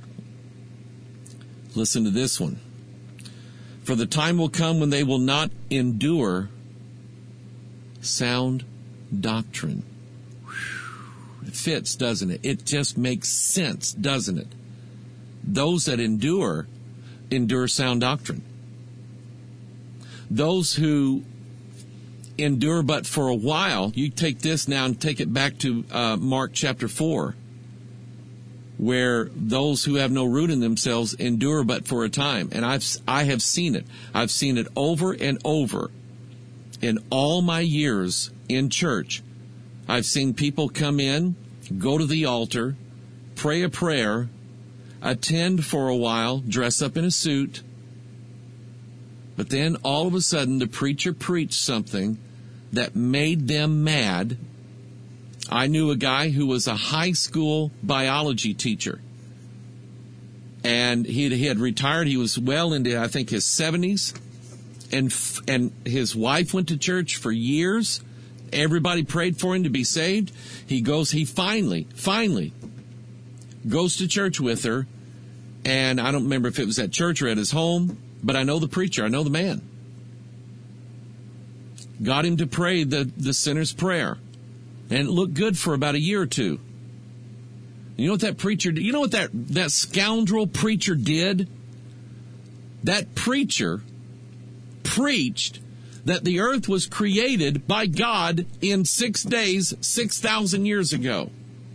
Speaker 1: Listen to this one. For the time will come when they will not endure sound doctrine. Whew. It fits, doesn't it? It just makes sense, doesn't it? Those that endure, endure sound doctrine. Those who endure but for a while. You take this now and take it back to uh, Mark chapter four, where those who have no root in themselves endure but for a time. And I've I have seen it. I've seen it over and over in all my years in church. I've seen people come in, go to the altar, pray a prayer, attend for a while, dress up in a suit, but then all of a sudden the preacher preached something that made them mad. I knew a guy who was a high school biology teacher, and he had, he had retired. He was well into, I think, his seventies, and and his wife went to church for years. Everybody prayed for him to be saved. He goes, he finally, finally goes to church with her, and I don't remember if it was at church or at his home, but I know the preacher. I know the man. Got him to pray the, the sinner's prayer. And it looked good for about a year or two. You know what that preacher did? You know what that, that scoundrel preacher did? That preacher preached that the earth was created by God in six days, six thousand years ago.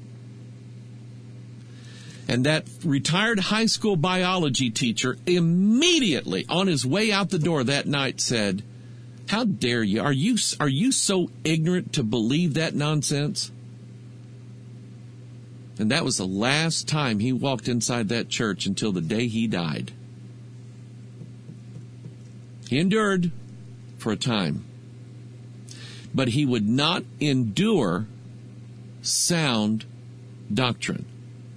Speaker 1: And that retired high school biology teacher immediately on his way out the door that night said, "How dare you? Are you are you so ignorant to believe that nonsense?" And that was the last time he walked inside that church until the day he died. He endured for a time, but he would not endure sound doctrine.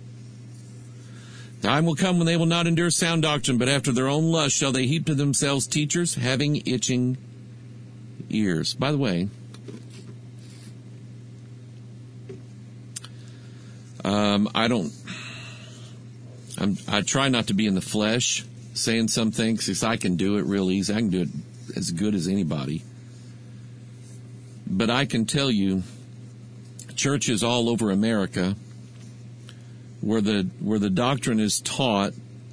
Speaker 1: Time will come when they will not endure sound doctrine, but after their own lust shall they heap to themselves teachers having itching ears. By the way, um, I don't, I'm, I try not to be in the flesh saying some things because I can do it real easy. I can do it as good as anybody. But I can tell you, churches all over America where the where the doctrine is taught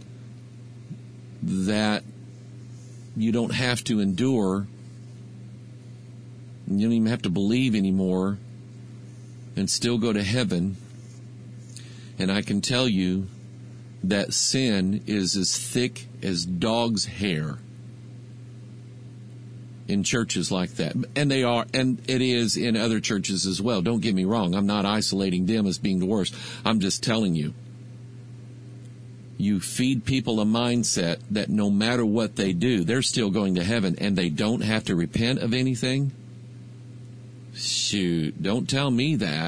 Speaker 1: that you don't have to endure, you don't even have to believe anymore and still go to heaven. And I can tell you that sin is as thick as dog's hair in churches like that. And they are, and it is in other churches as well. Don't get me wrong. I'm not isolating them as being the worst. I'm just telling you. You feed people a mindset that no matter what they do, they're still going to heaven and they don't have to repent of anything. Shoot, don't tell me that.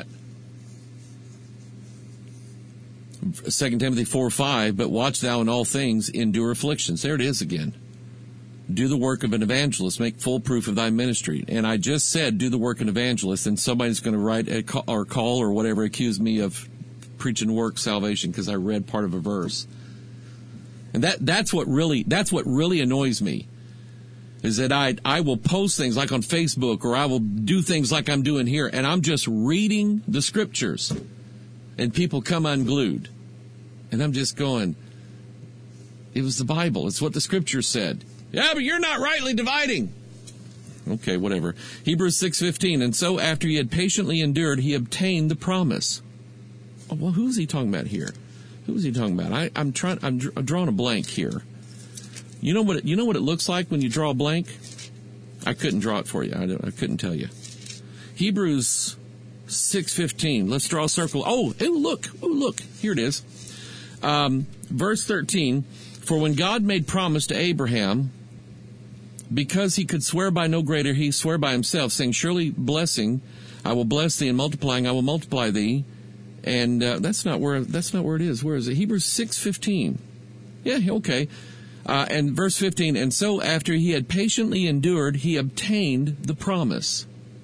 Speaker 1: Second Timothy four five, but watch thou in all things, endure afflictions. There it is again. Do the work of an evangelist, make full proof of thy ministry. And I just said, do the work of an evangelist, and somebody's going to write a call, or call or whatever, accuse me of preaching work salvation because I read part of a verse. And that that's what really that's what really annoys me, is that I I will post things like on Facebook, or I will do things like I'm doing here, and I'm just reading the scriptures, and people come unglued, and I'm just going, it was the Bible. It's what the scripture said. Yeah, but you're not rightly dividing. Okay, whatever. Hebrews six fifteen, and so after he had patiently endured, he obtained the promise. Oh, well, who's he talking about here? Who's he talking about? I, I'm trying. I'm, dr- I'm drawing a blank here. You know what? It, you know what it looks like when you draw a blank? I couldn't draw it for you. I, I couldn't tell you. Hebrews six fifteen. Let's draw a circle. Oh, oh, look! Oh, look! Here it is. Um, verse thirteen. For when God made promise to Abraham, because he could swear by no greater, he swore by himself, saying, surely blessing, I will bless thee, and multiplying, I will multiply thee. And uh, that's not where that's not where it is. Where is it? Hebrews six fifteen. Yeah, okay. Uh, and verse fifteen, and so after he had patiently endured, he obtained the promise.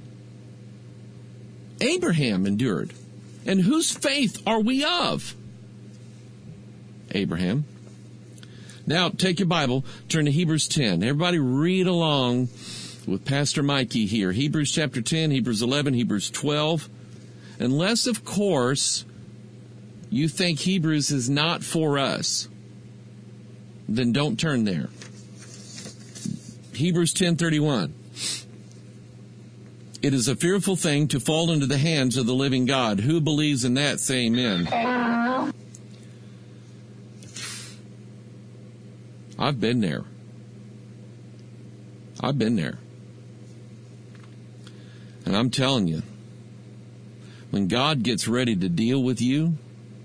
Speaker 1: Abraham endured. And whose faith are we of? Abraham. Now, take your Bible, turn to Hebrews ten. Everybody read along with Pastor Mikey here. Hebrews chapter ten, Hebrews eleven, Hebrews twelve. Unless, of course, you think Hebrews is not for us, then don't turn there. Hebrews ten thirty-one. It is a fearful thing to fall into the hands of the living God. Who believes in that? Say amen. I've been there. I've been there. And I'm telling you, when God gets ready to deal with you,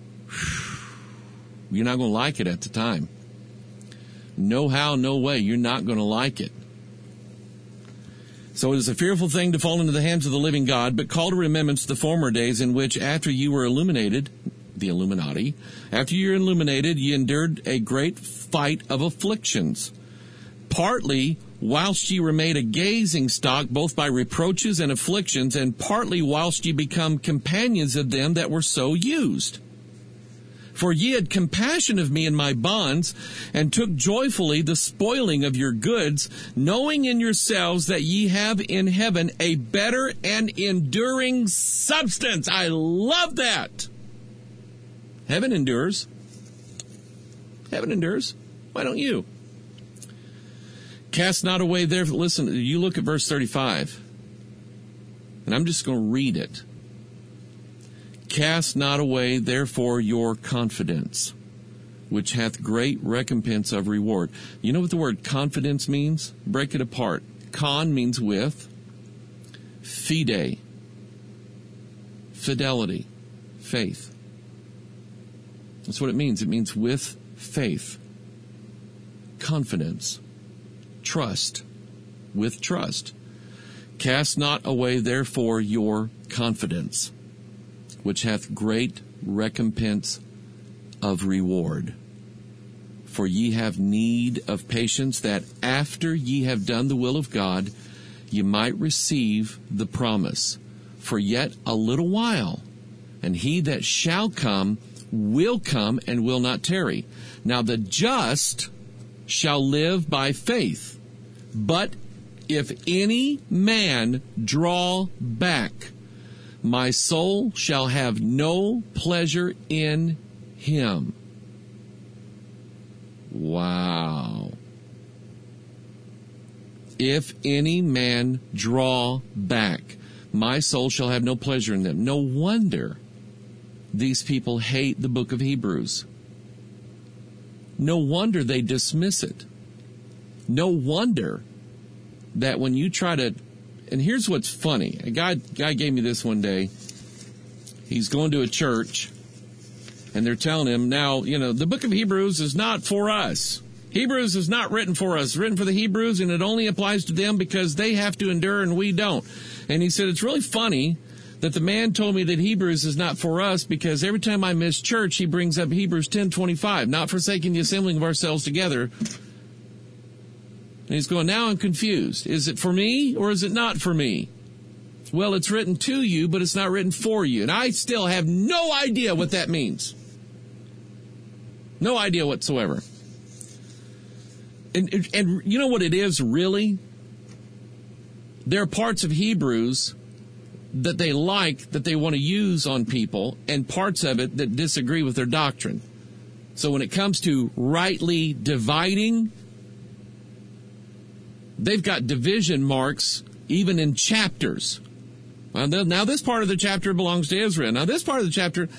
Speaker 1: you're not going to like it at the time. No how, no way. You're not going to like it. So it is a fearful thing to fall into the hands of the living God, but call to remembrance the former days in which, after you were illuminated, the Illuminati, after you were illuminated, you endured a great fight of afflictions, partly whilst ye were made a gazing stock, both by reproaches and afflictions, and partly whilst ye become companions of them that were so used. For ye had compassion of me in my bonds, and took joyfully the spoiling of your goods, knowing in yourselves that ye have in heaven a better and enduring substance. I love that. Heaven endures. Heaven endures. Why don't you? Cast not away there. Listen, you look at verse thirty-five, and I'm just going to read it. Cast not away, therefore, your confidence, which hath great recompense of reward. You know what the word confidence means? Break it apart. Con means with. Fide, fidelity, faith. That's what it means. It means with faith. Confidence. Trust. With trust. Cast not away, therefore, your confidence, which hath great recompense of reward. For ye have need of patience, that after ye have done the will of God, ye might receive the promise. For yet a little while, and he that shall come will come and will not tarry. Now the just shall live by faith. But if any man draw back, my soul shall have no pleasure in him. Wow. If any man draw back, my soul shall have no pleasure in them. No wonder these people hate the book of Hebrews. No wonder they dismiss it. No wonder that when you try to, and here's what's funny. A guy, guy gave me this one day. He's going to a church, and they're telling him, now, you know, the book of Hebrews is not for us. Hebrews is not written for us. It's written for the Hebrews, and it only applies to them because they have to endure and we don't. And he said, it's really funny that the man told me that Hebrews is not for us, because every time I miss church, he brings up Hebrews ten twenty-five, not forsaking the assembling of ourselves together. And he's going, now I'm confused. Is it for me or is it not for me? Well, it's written to you, but it's not written for you. And I still have no idea what that means. No idea whatsoever. And, and, and you know what it is, really? There are parts of Hebrews that they like, that they want to use on people, and parts of it that disagree with their doctrine. So when it comes to rightly dividing, they've got division marks even in chapters. Well, now this part of the chapter belongs to Israel. Now this part of the chapter,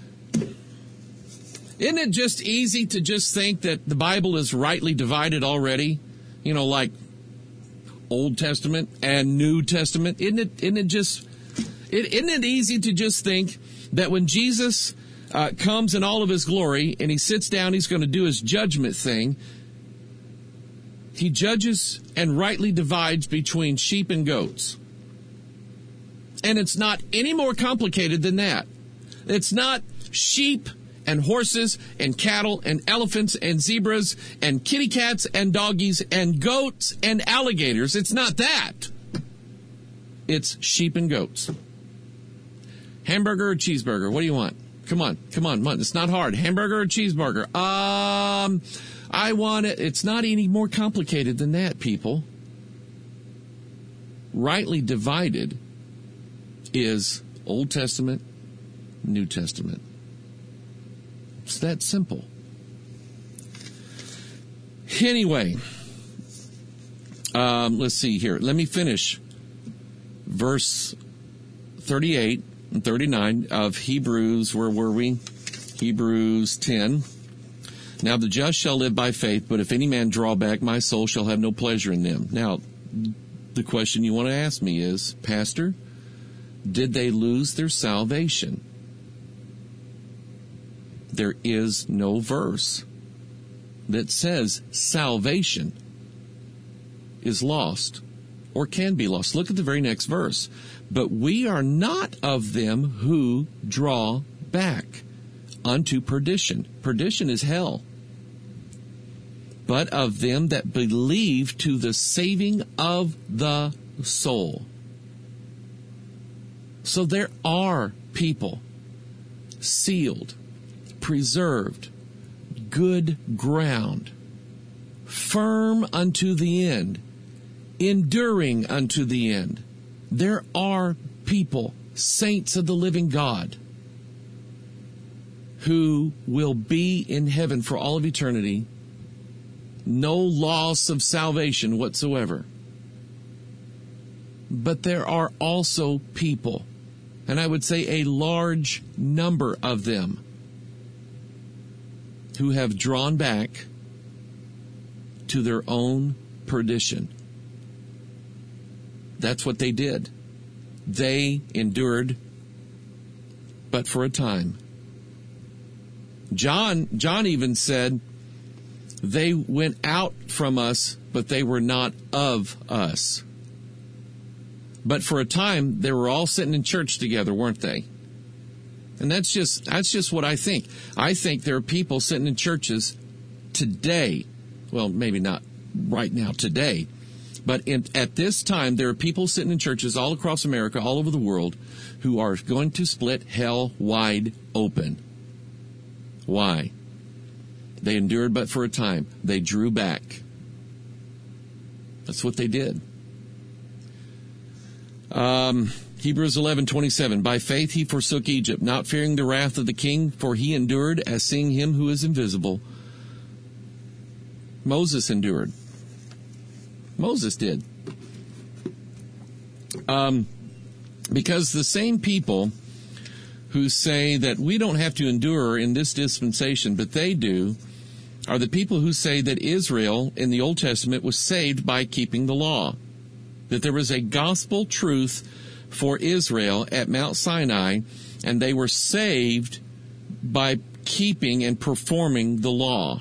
Speaker 1: isn't it just easy to just think that the Bible is rightly divided already? You know, like Old Testament and New Testament. Isn't it, isn't it just, isn't it easy to just think that when Jesus uh, comes in all of his glory and he sits down, he's going to do his judgment thing. He judges and rightly divides between sheep and goats. And it's not any more complicated than that. It's not sheep and horses and cattle and elephants and zebras and kitty cats and doggies and goats and alligators. It's not that. It's sheep and goats. Hamburger or cheeseburger? What do you want? Come on, come on, come on. It's not hard. Hamburger or cheeseburger? Um, I want it. It's not any more complicated than that, people. Rightly divided is Old Testament, New Testament. It's that simple. Anyway, um, let's see here. Let me finish verse thirty-eight and thirty-nine of Hebrews, where were we? Hebrews ten. Now the just shall live by faith, but if any man draw back, my soul shall have no pleasure in them. Now, the question you want to ask me is, Pastor, did they lose their salvation? There is no verse that says salvation is lost or can be lost. Look at the very next verse. But we are not of them who draw back unto perdition. Perdition is hell. But of them that believe to the saving of the soul. So there are people sealed, preserved, good ground, firm unto the end, enduring unto the end. There are people, saints of the living God, who will be in heaven for all of eternity, no loss of salvation whatsoever. But there are also people, and I would say a large number of them, who have drawn back to their own perdition. That's what they did. They endured, but for a time. John, John even said, they went out from us, but they were not of us. But for a time, they were all sitting in church together, weren't they? And that's just that's just what I think. I think there are people sitting in churches today. Well, maybe not right now today. But in, at this time, there are people sitting in churches all across America, all over the world, who are going to split hell wide open. Why? They endured but for a time. They drew back. That's what they did. Um, Hebrews eleven twenty-seven. By faith he forsook Egypt, not fearing the wrath of the king, for he endured as seeing him who is invisible. Moses endured. Moses did. Um, because the same people who say that we don't have to endure in this dispensation, but they do, are the people who say that Israel in the Old Testament was saved by keeping the law. That there was a gospel truth for Israel at Mount Sinai, and they were saved by keeping and performing the law.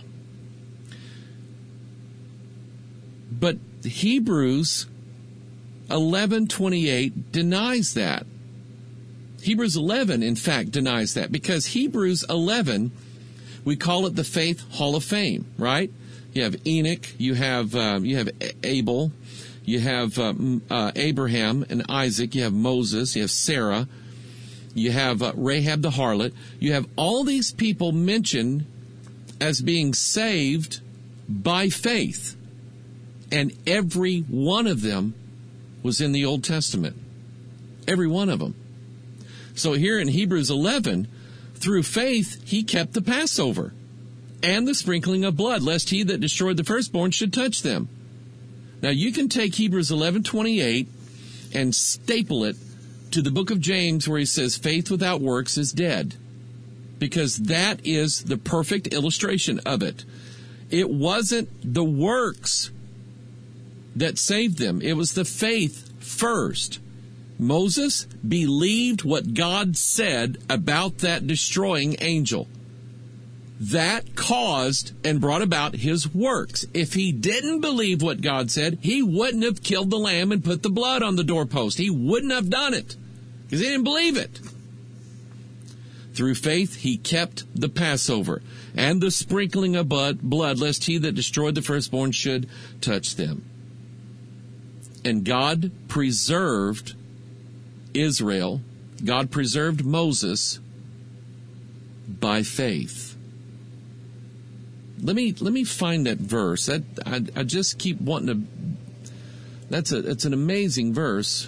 Speaker 1: But Hebrews eleven twenty-eight denies that. Hebrews eleven, in fact, denies that, because Hebrews eleven, we call it the Faith Hall of Fame, right? You have Enoch, you have uh, you have Abel, you have uh, uh, Abraham and Isaac, you have Moses, you have Sarah, you have uh, Rahab the harlot. You have all these people mentioned as being saved by faith. And every one of them was in the Old Testament. Every one of them. So here in Hebrews eleven, through faith, he kept the Passover and the sprinkling of blood, lest he that destroyed the firstborn should touch them. Now you can take Hebrews eleven twenty-eight and staple it to the book of James, where he says faith without works is dead. Because that is the perfect illustration of it. It wasn't the works that saved them. It was the faith first. Moses believed what God said about that destroying angel. That caused and brought about his works. If he didn't believe what God said, he wouldn't have killed the lamb and put the blood on the doorpost. He wouldn't have done it because he didn't believe it. Through faith, he kept the Passover and the sprinkling of blood, lest he that destroyed the firstborn should touch them. And God preserved Israel. God preserved Moses by faith. Let me let me find that verse. That I, I just keep wanting to. That's a it's an amazing verse.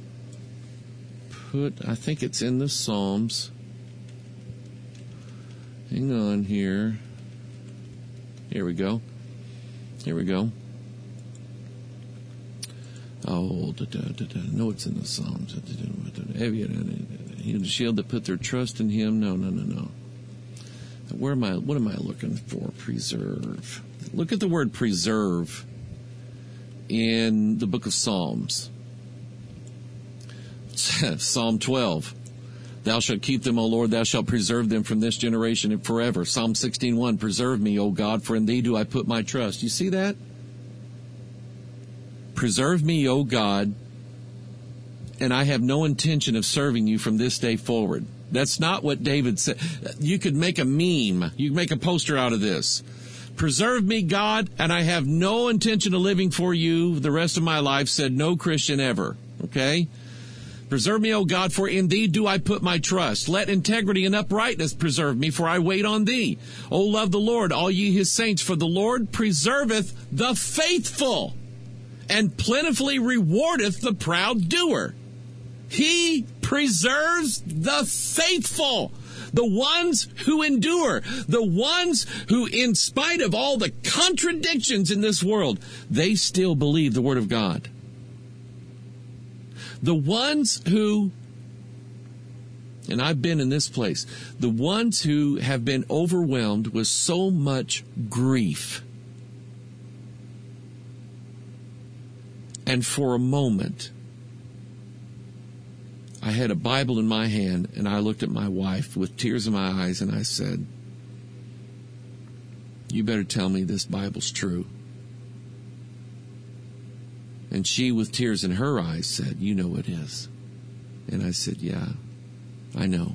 Speaker 1: Put I think it's in the Psalms. Hang on here. Here we go. Here we go. Oh, da, da, da, da. No, it's in the Psalms. The shield that put their trust in him. No, no, no, no. Where am I? What am I looking for? Preserve. Look at the word preserve in the book of Psalms. Psalm twelve. Thou shalt keep them, O Lord, thou shalt preserve them from this generation and forever. Psalm sixteen one, preserve me, O God, for in thee do I put my trust. You see that? Preserve me, O God, and I have no intention of serving you from this day forward. That's not what David said. You could make a meme. You could make a poster out of this. Preserve me, God, and I have no intention of living for you the rest of my life, said no Christian ever. Okay? Preserve me, O God, for in thee do I put my trust. Let integrity and uprightness preserve me, for I wait on thee. O love the Lord, all ye his saints, for the Lord preserveth the faithful, and plentifully rewardeth the proud doer. He preserves the faithful, the ones who endure, the ones who, in spite of all the contradictions in this world, they still believe the Word of God. The ones who, and I've been in this place, the ones who have been overwhelmed with so much grief. And for a moment, I had a Bible in my hand, and I looked at my wife with tears in my eyes, and I said, you better tell me this Bible's true. And she, with tears in her eyes, said, you know it is. And I said, yeah, I know.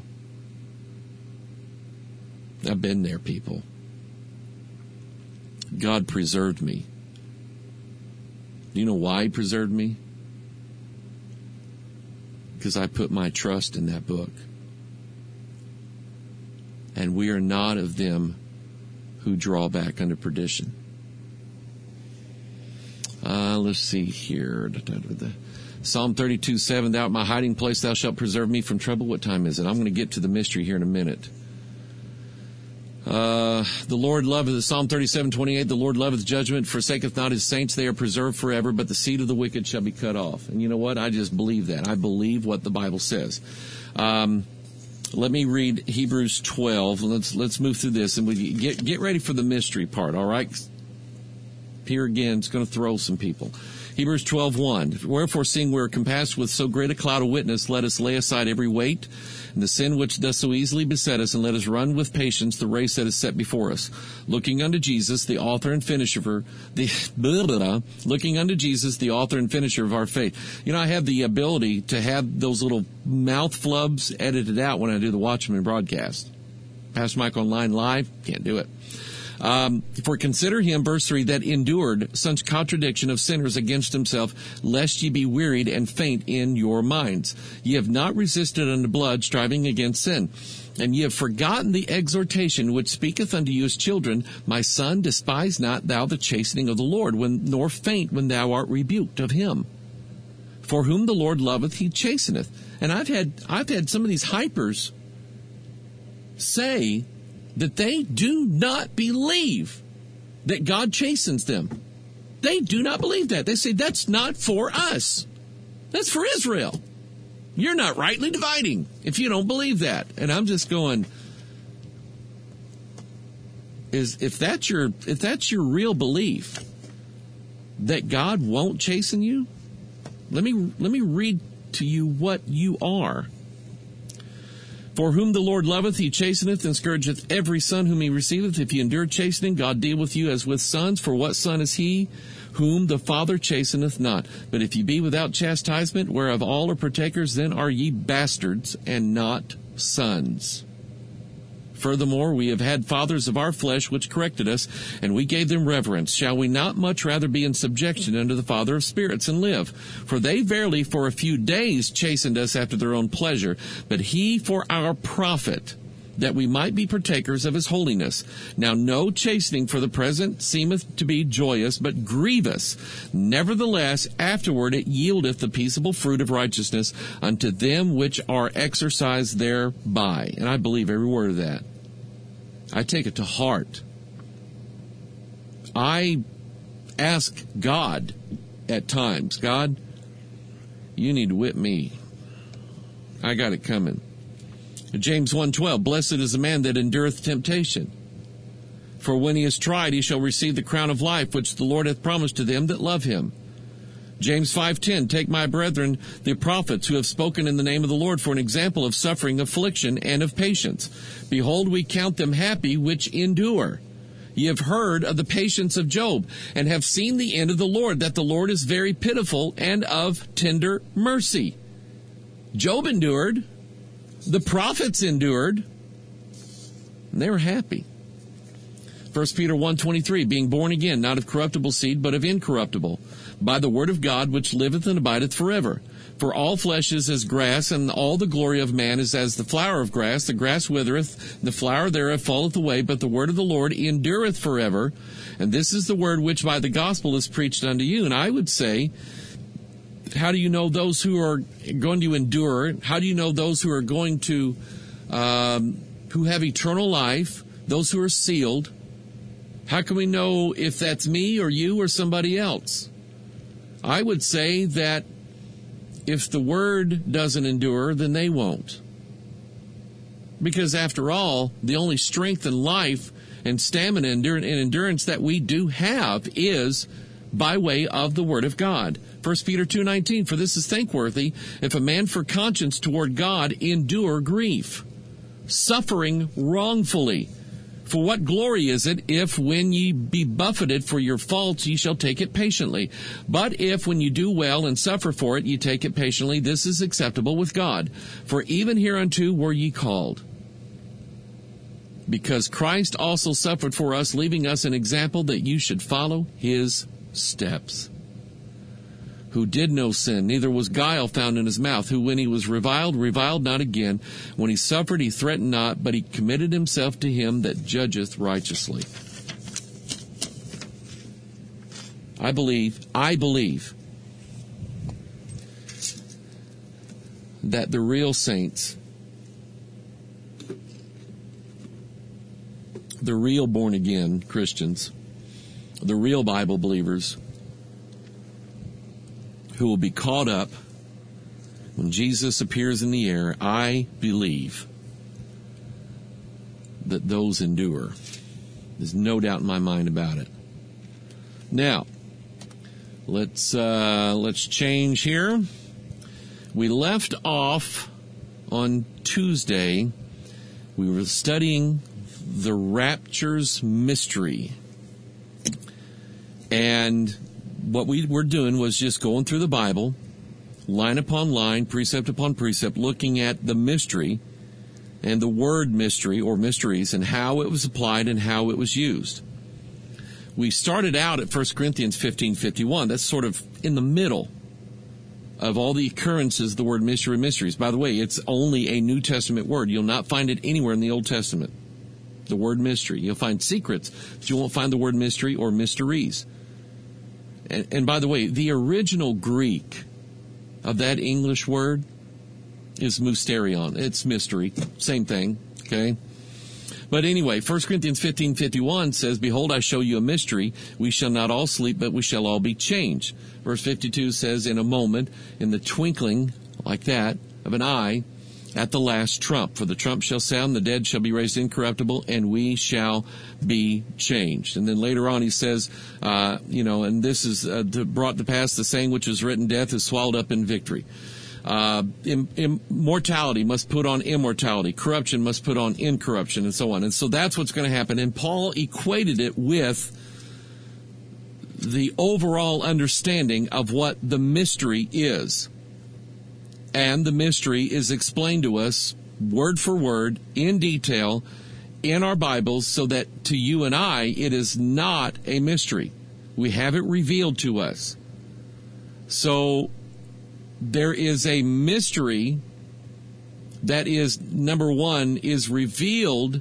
Speaker 1: I've been there, people. God preserved me. Do you know why he preserved me? Because I put my trust in that book. And we are not of them who draw back unto perdition. Uh, let's see here. Psalm thirty-two seven, thou art my hiding place, thou shalt preserve me from trouble. What time is it? I'm going to get to the mystery here in a minute. Uh, the Lord loveth, Psalm thirty-seven twenty-eight, the Lord loveth judgment, forsaketh not his saints, they are preserved forever, but the seed of the wicked shall be cut off. And you know what? I just believe that. I believe what the Bible says. Um, let me read Hebrews twelve. Let's, let's move through this and we get, get ready for the mystery part, all right? Here again, it's going to throw some people. Hebrews twelve one, wherefore seeing we are compassed with so great a cloud of witness, let us lay aside every weight and the sin which does so easily beset us, and let us run with patience the race that is set before us, looking unto Jesus, the author and finisher of the blah, blah, blah, looking unto Jesus, the author and finisher of our faith. You know, I have the ability to have those little mouth flubs edited out when I do the Watchman broadcast. Pastor Mike Online Live, can't do it. Um, for consider him, verse three, that endured such contradiction of sinners against himself, lest ye be wearied and faint in your minds. Ye have not resisted unto blood, striving against sin. And ye have forgotten the exhortation which speaketh unto you as children, my son, despise not thou the chastening of the Lord, when nor faint when thou art rebuked of him. For whom the Lord loveth, he chasteneth. And I've had I've had some of these hypers say that they do not believe that God chastens them. They do not believe that. They say that's not for us. That's for Israel. You're not rightly dividing if you don't believe that. And I'm just going, is if that's your if that's your real belief that God won't chasten you, let me let me read to you what you are. For whom the Lord loveth, he chasteneth, and scourgeth every son whom he receiveth. If ye endure chastening, God deal with you as with sons. For what son is he whom the Father chasteneth not? But if ye be without chastisement, whereof all are partakers, then are ye bastards, and not sons. Furthermore, we have had fathers of our flesh which corrected us, and we gave them reverence. Shall we not much rather be in subjection unto the Father of spirits and live? For they verily for a few days chastened us after their own pleasure, but he for our profit, that we might be partakers of his holiness. Now no chastening for the present seemeth to be joyous, but grievous. Nevertheless, afterward it yieldeth the peaceable fruit of righteousness unto them which are exercised thereby. And I believe every word of that. I take it to heart. I ask God at times, God, You need to whip me. I got it coming. James one twelve, blessed is the man that endureth temptation. For when he is tried, he shall receive the crown of life, which the Lord hath promised to them that love him. James five ten, take my brethren, the prophets, who have spoken in the name of the Lord, for an example of suffering, affliction, and of patience. Behold, we count them happy which endure. Ye have heard of the patience of Job, and have seen the end of the Lord, that the Lord is very pitiful and of tender mercy. Job endured. The prophets endured. And they were happy. First Peter one twenty-three, being born again, not of corruptible seed, but of incorruptible, by the word of God, which liveth and abideth forever. For all flesh is as grass, and all the glory of man is as the flower of grass. The grass withereth, the flower thereof falleth away, but the word of the Lord endureth forever. And this is the word which by the gospel is preached unto you. And I would say, how do you know those who are going to endure? How do you know those who are going to, um, who have eternal life, those who are sealed? How can we know if that's me or you or somebody else? I would say that if the word doesn't endure, then they won't. Because after all, the only strength in life and stamina and endurance that we do have is by way of the word of God. First Peter two nineteen, for this is thankworthy, if a man for conscience toward God endure grief, suffering wrongfully. For what glory is it if when ye be buffeted for your faults ye shall take it patiently? But if when you do well and suffer for it ye take it patiently, this is acceptable with God. For even hereunto were ye called. Because Christ also suffered for us, leaving us an example that you should follow his steps. Who did no sin, neither was guile found in his mouth, who when he was reviled, reviled not again. When he suffered, he threatened not, but he committed himself to him that judgeth righteously. I believe, I believe that the real saints, the real born-again Christians, the real Bible believers, who will be caught up when Jesus appears in the air, I believe that those endure. There's no doubt in my mind about it. Now, let's uh, let's change here. We left off on Tuesday. We were studying the rapture's mystery. And what we were doing was just going through the Bible, line upon line, precept upon precept, looking at the mystery and the word mystery or mysteries and how it was applied and how it was used. We started out at First Corinthians fifteen fifty-one. That's sort of in the middle of all the occurrences of the word mystery mysteries. By the way, it's only a New Testament word. You'll not find it anywhere in the Old Testament. The word mystery. You'll find secrets, but you won't find the word mystery or mysteries. And, and by the way, the original Greek of that English word is mysterion. It's mystery. Same thing. Okay? But anyway, First Corinthians fifteen fifty-one says, behold, I show you a mystery. We shall not all sleep, but we shall all be changed. Verse fifty-two says, in a moment, in the twinkling, like that, of an eye, at the last trump. For the trump shall sound, the dead shall be raised incorruptible, and we shall be changed. And then later on he says, uh, you know, and this is uh, brought to pass the saying which is written, death is swallowed up in victory. Uh, im- immortality must put on immortality. Corruption must put on incorruption, and so on. And so that's what's going to happen. And Paul equated it with the overall understanding of what the mystery is. And the mystery is explained to us word for word, in detail, in our Bibles, so that to you and I, it is not a mystery. We have it revealed to us. So there is a mystery that is, number one, is revealed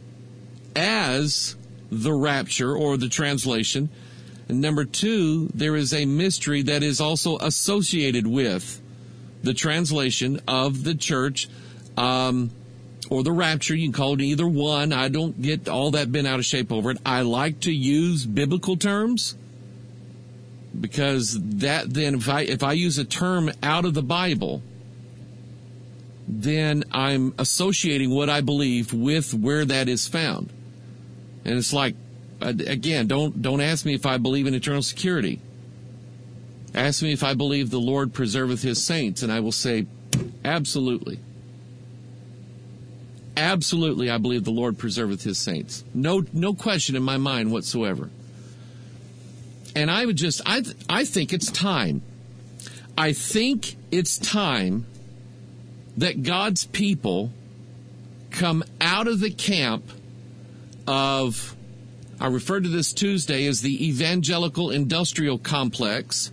Speaker 1: as the rapture or the translation. And number two, there is a mystery that is also associated with the translation of the church, um, or the rapture. You can call it either one. I don't get all that bent out of shape over it. I like to use biblical terms. Because that then, if I, if I use a term out of the Bible, then I'm associating what I believe with where that is found. And it's like, again, don't, don't ask me if I believe in eternal security. Ask me if I believe the Lord preserveth his saints, and I will say, absolutely. Absolutely, I believe the Lord preserveth his saints. No, no question in my mind whatsoever. And I would just, I, I think it's time. I think it's time that God's people come out of the camp of, I referred to this Tuesday as the evangelical industrial complex,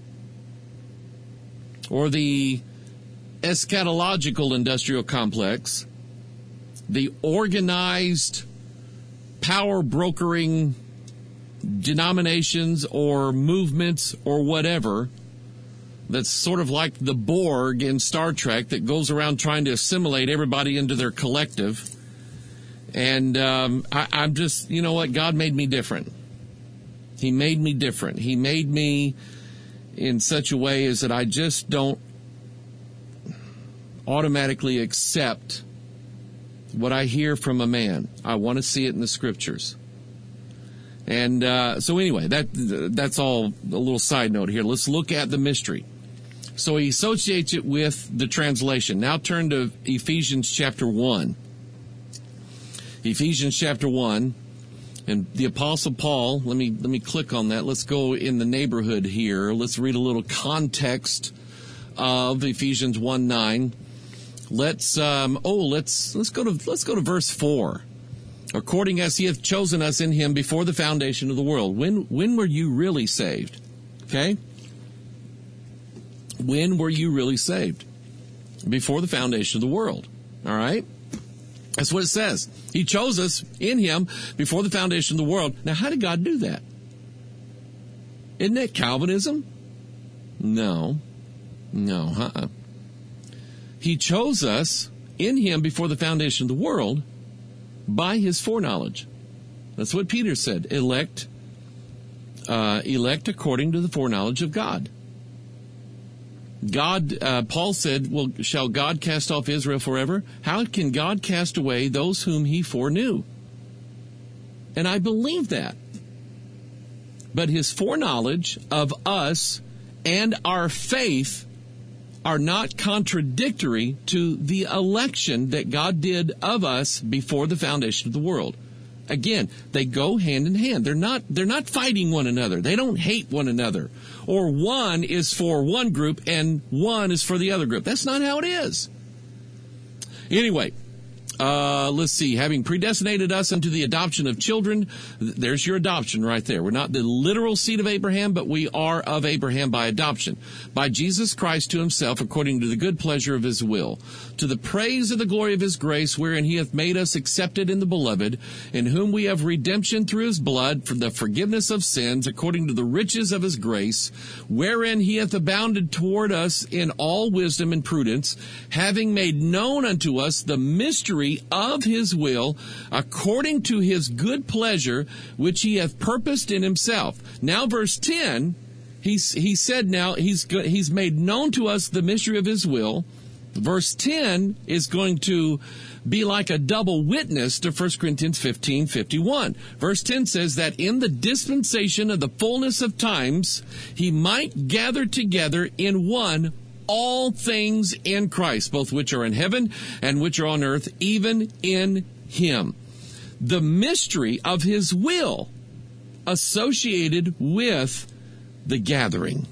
Speaker 1: or the eschatological industrial complex, the organized power brokering denominations or movements or whatever that's sort of like the Borg in Star Trek that goes around trying to assimilate everybody into their collective. And um, I, I'm just, you know what, God made me different. He made me different. He made me in such a way as that I just don't automatically accept what I hear from a man. I want to see it in the scriptures. And uh, so anyway, that that's all a little side note here. Let's look at the mystery. So he associates it with the translation. Now turn to Ephesians chapter one. Ephesians chapter one. And the Apostle Paul, let me let me click on that. Let's go in the neighborhood here. Let's read a little context of Ephesians one nine. Let's um, oh let's let's go to let's go to verse four. According as he hath chosen us in him before the foundation of the world. When when were you really saved? Okay? When were you really saved? Before the foundation of the world. All right? That's what it says. He chose us in him before the foundation of the world. Now, how did God do that? Isn't that Calvinism? No. No. Uh-uh. He chose us in him before the foundation of the world by his foreknowledge. That's what Peter said. Elect, uh, elect according to the foreknowledge of God. God, uh, Paul said, well, shall God cast off Israel forever? How can God cast away those whom he foreknew? And I believe that. But his foreknowledge of us and our faith are not contradictory to the election that God did of us before the foundation of the world. Again, they go hand in hand. They're not, they're not fighting one another. They don't hate one another. Or one is for one group and one is for the other group. That's not how it is. Anyway, uh, let's see. Having predestinated us unto the adoption of children, there's your adoption right there. We're not the literal seed of Abraham, but we are of Abraham by adoption. By Jesus Christ to himself, according to the good pleasure of his will. To the praise of the glory of his grace, wherein he hath made us accepted in the beloved, in whom we have redemption through his blood, for the forgiveness of sins, according to the riches of his grace, wherein he hath abounded toward us in all wisdom and prudence, having made known unto us the mystery of his will, according to his good pleasure, which he hath purposed in himself. Now, verse ten, he's, he said now, he's, he's made known to us the mystery of his will. Verse ten is going to be like a double witness to First Corinthians fifteen fifty-one. Verse ten says that in the dispensation of the fullness of times, he might gather together in one all things in Christ, both which are in heaven and which are on earth, even in him. The mystery of his will associated with the gathering.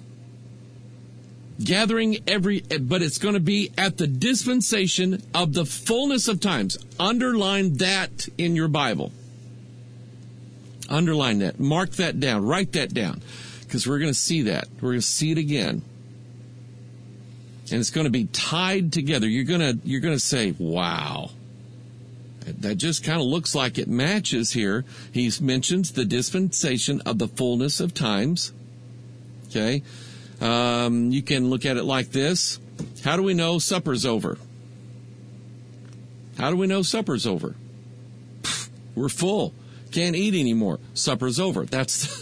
Speaker 1: Gathering every, but it's going to be at the dispensation of the fullness of times. Underline that in your Bible. Underline that. Mark that down. Write that down. Because we're going to see that. We're going to see it again. And it's going to be tied together. You're going to, you're going to say, wow. That just kind of looks like it matches here. He mentions the dispensation of the fullness of times. Okay. Um, you can look at it like this. How do we know supper's over? How do we know supper's over? We're full. Can't eat anymore. Supper's over. That's,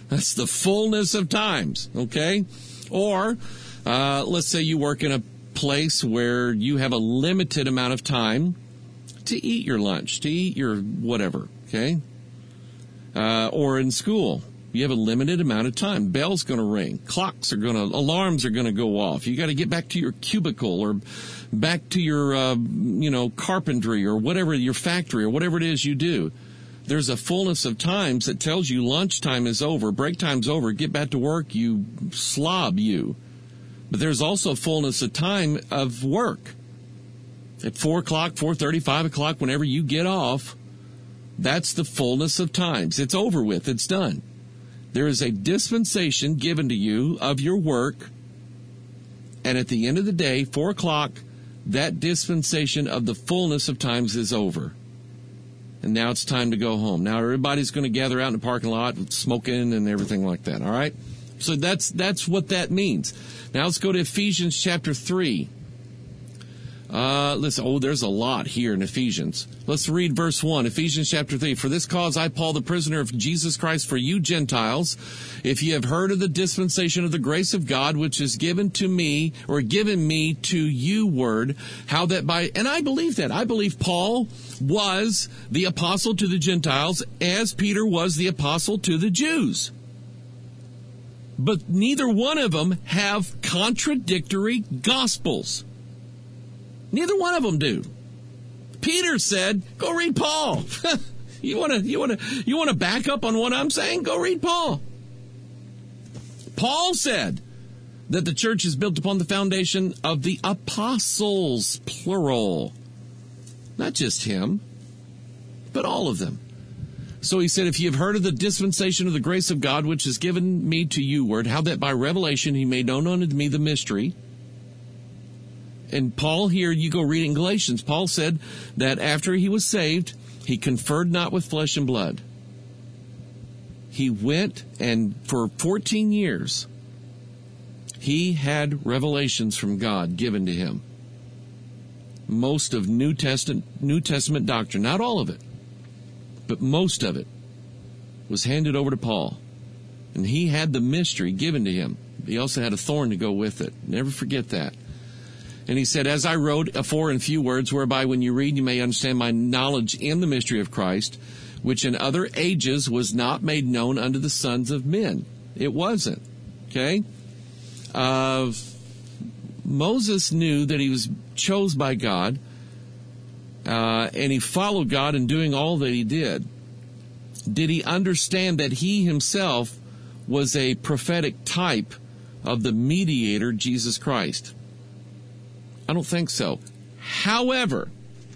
Speaker 1: That's the fullness of times, okay? Or uh, let's say you work in a place where you have a limited amount of time to eat your lunch, to eat your whatever, okay? Uh, or in school, you have a limited amount of time. Bell's going to ring. Clocks are going to, alarms are going to go off. You got to get back to your cubicle or back to your, uh, you know, carpentry or whatever, your factory or whatever it is you do. There's a fullness of times that tells you lunchtime is over, break time's over, get back to work, you slob you. But there's also fullness of time of work. At four o'clock, four thirty, five o'clock, whenever you get off, that's the fullness of times. It's over with. It's done. There is a dispensation given to you of your work, and at the end of the day, four o'clock, that dispensation of the fullness of times is over. And now it's time to go home. Now everybody's going to gather out in the parking lot, smoking and everything like that, all right? So that's that's what that means. Now let's go to Ephesians chapter three. Uh, listen, oh, there's a lot here in Ephesians. Let's read verse one, Ephesians chapter three. For this cause I, Paul, the prisoner of Jesus Christ, for you Gentiles, if ye have heard of the dispensation of the grace of God, which is given to me, or given me to you word, how that by, and I believe that. I believe Paul was the apostle to the Gentiles, as Peter was the apostle to the Jews. But neither one of them have contradictory gospels. Neither one of them do. Peter said, go read Paul. you want to you want to you want to back up on what I'm saying? Go read Paul. Paul said that the church is built upon the foundation of the apostles, plural. Not just him, but all of them. So he said, if you have heard of the dispensation of the grace of God, which is given me to you word, how that by revelation he made known unto me the mystery. And Paul here, you go read in Galatians, Paul said that after he was saved, he conferred not with flesh and blood. He went and for fourteen years, he had revelations from God given to him. Most of New Testament, New Testament doctrine, not all of it, but most of it was handed over to Paul. And he had the mystery given to him. He also had a thorn to go with it. Never forget that. And he said, as I wrote afore in few words, whereby when you read you may understand my knowledge in the mystery of Christ, which in other ages was not made known unto the sons of men. It wasn't. Okay? Uh, Moses knew that he was chose by God, uh, and he followed God in doing all that he did. Did he understand that he himself was a prophetic type of the mediator, Jesus Christ? I don't think so. However,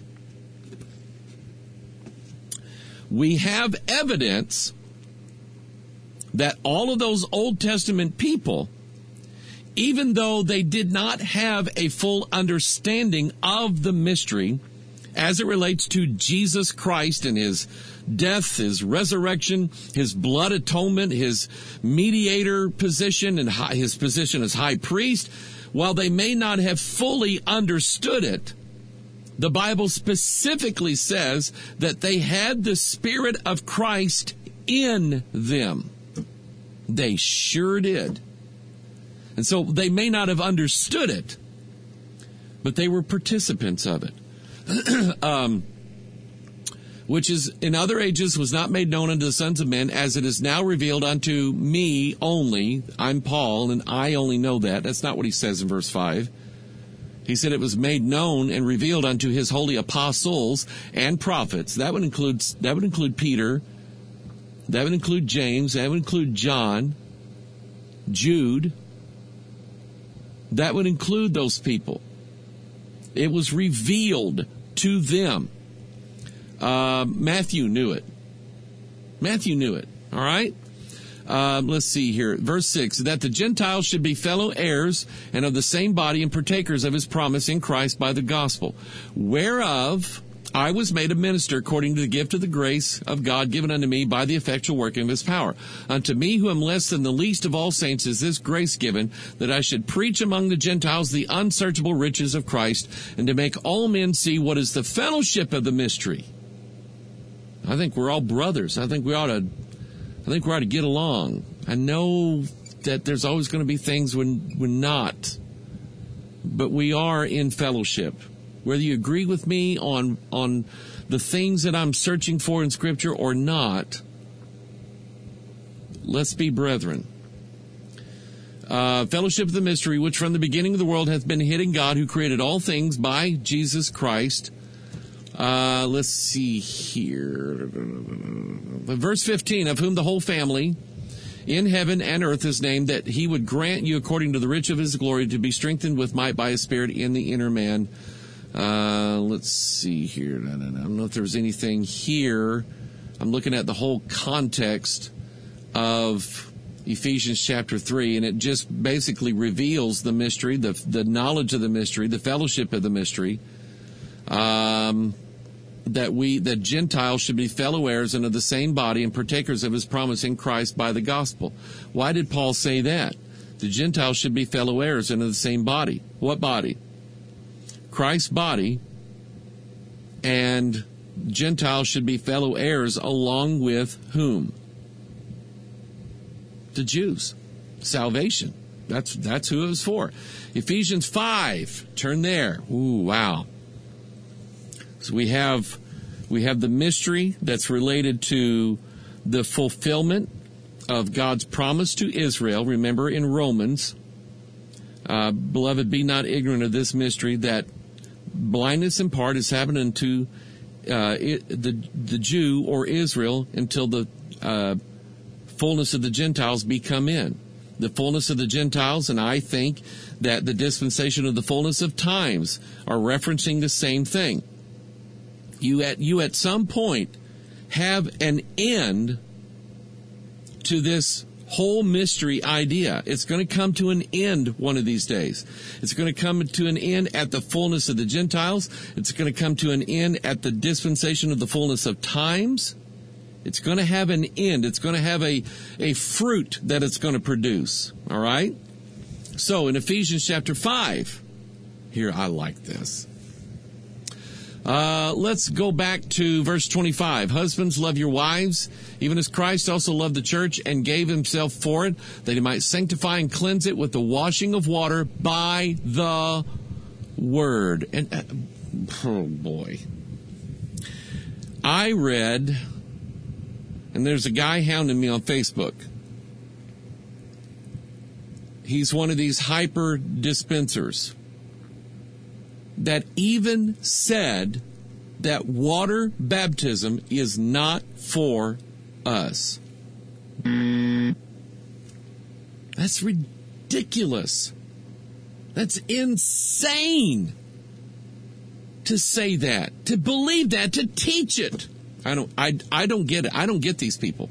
Speaker 1: we have evidence that all of those Old Testament people, even though they did not have a full understanding of the mystery as it relates to Jesus Christ and his death, his resurrection, his blood atonement, his mediator position, and his position as high priest, while they may not have fully understood it, the Bible specifically says that they had the Spirit of Christ in them. They sure did. And so they may not have understood it, but they were participants of it. um, which is in other ages was not made known unto the sons of men, as it is now revealed unto me only. I'm Paul, and I only know that. That's not what he says in verse five. He said it was made known and revealed unto his holy apostles and prophets. That would include that would include Peter. That would include James. That would include John, Jude. That would include those people. It was revealed to them. Uh, Matthew knew it. Matthew knew it. All right? Um, let's see here. Verse six, that the Gentiles should be fellow heirs and of the same body and partakers of his promise in Christ by the gospel, whereof I was made a minister according to the gift of the grace of God given unto me by the effectual working of his power. Unto me who am less than the least of all saints is this grace given, that I should preach among the Gentiles the unsearchable riches of Christ, and to make all men see what is the fellowship of the mystery. I think we're all brothers. I think we ought to, I think we ought to get along. I know that there's always going to be things when we're not, but we are in fellowship. Whether you agree with me on on the things that I'm searching for in Scripture or not, let's be brethren. Uh, fellowship of the mystery, which from the beginning of the world hath been hid in God, who created all things by Jesus Christ. Uh, let's see here. Verse fifteen, of whom the whole family in heaven and earth is named, that he would grant you according to the riches of his glory to be strengthened with might by his Spirit in the inner man. Uh, let's see here. I don't know if there's anything here. I'm looking at the whole context of Ephesians chapter three, and it just basically reveals the mystery, the the knowledge of the mystery, the fellowship of the mystery. Um, that we, that Gentiles should be fellow heirs and of the same body and partakers of his promise in Christ by the gospel. Why did Paul say that? The Gentiles should be fellow heirs and of the same body. What body? Christ's body, and Gentiles should be fellow heirs along with whom? The Jews. Salvation. That's, that's who it was for. Ephesians five. Turn there. Ooh, wow. So we have we have the mystery that's related to the fulfillment of God's promise to Israel. Remember in Romans, uh, beloved, be not ignorant of this mystery, that blindness in part is happening to uh, it, the the Jew or Israel until the uh, fullness of the Gentiles be come in. The fullness of the Gentiles, and I think that the dispensation of the fullness of times are referencing the same thing. You at you at some point have an end to this whole mystery idea. It's going to come to an end one of these days. It's going to come to an end at the fullness of the Gentiles. It's going to come to an end at the dispensation of the fullness of times. It's going to have an end. It's going to have a, a fruit that it's going to produce. All right? So in Ephesians chapter five, here, I like this. Uh, let's go back to verse twenty-five. Husbands, love your wives, even as Christ also loved the church and gave himself for it, that he might sanctify and cleanse it with the washing of water by the word. And, uh, oh boy. I read, and there's a guy hounding me on Facebook. He's one of these hyper dispensers that even said that water baptism is not for us. That's ridiculous. That's insane to say that, to believe that, to teach it. I don't, I, I don't get it. I don't get these people.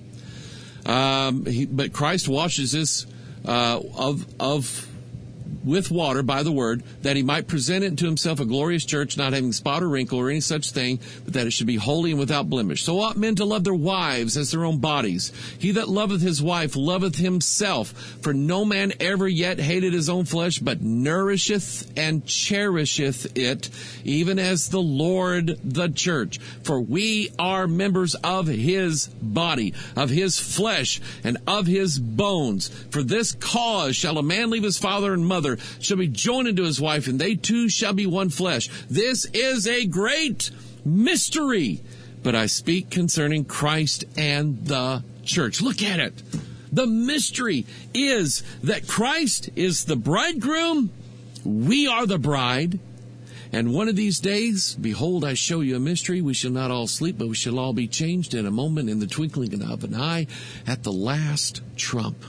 Speaker 1: Um, he, but Christ washes us uh, of of. with water by the word, that he might present it to himself a glorious church, not having spot or wrinkle or any such thing, but that it should be holy and without blemish. So ought men to love their wives as their own bodies. He that loveth his wife loveth himself. For no man ever yet hated his own flesh, but nourisheth and cherisheth it, even as the Lord the church. For we are members of his body, of his flesh, and of his bones. For this cause shall a man leave his father and mother, shall be joined unto his wife, and they two shall be one flesh. This is a great mystery, but I speak concerning Christ and the church. Look at it. The mystery is that Christ is the bridegroom, we are the bride, and one of these days, behold, I show you a mystery. We shall not all sleep, but we shall all be changed in a moment, in the twinkling of an eye, at the last trump.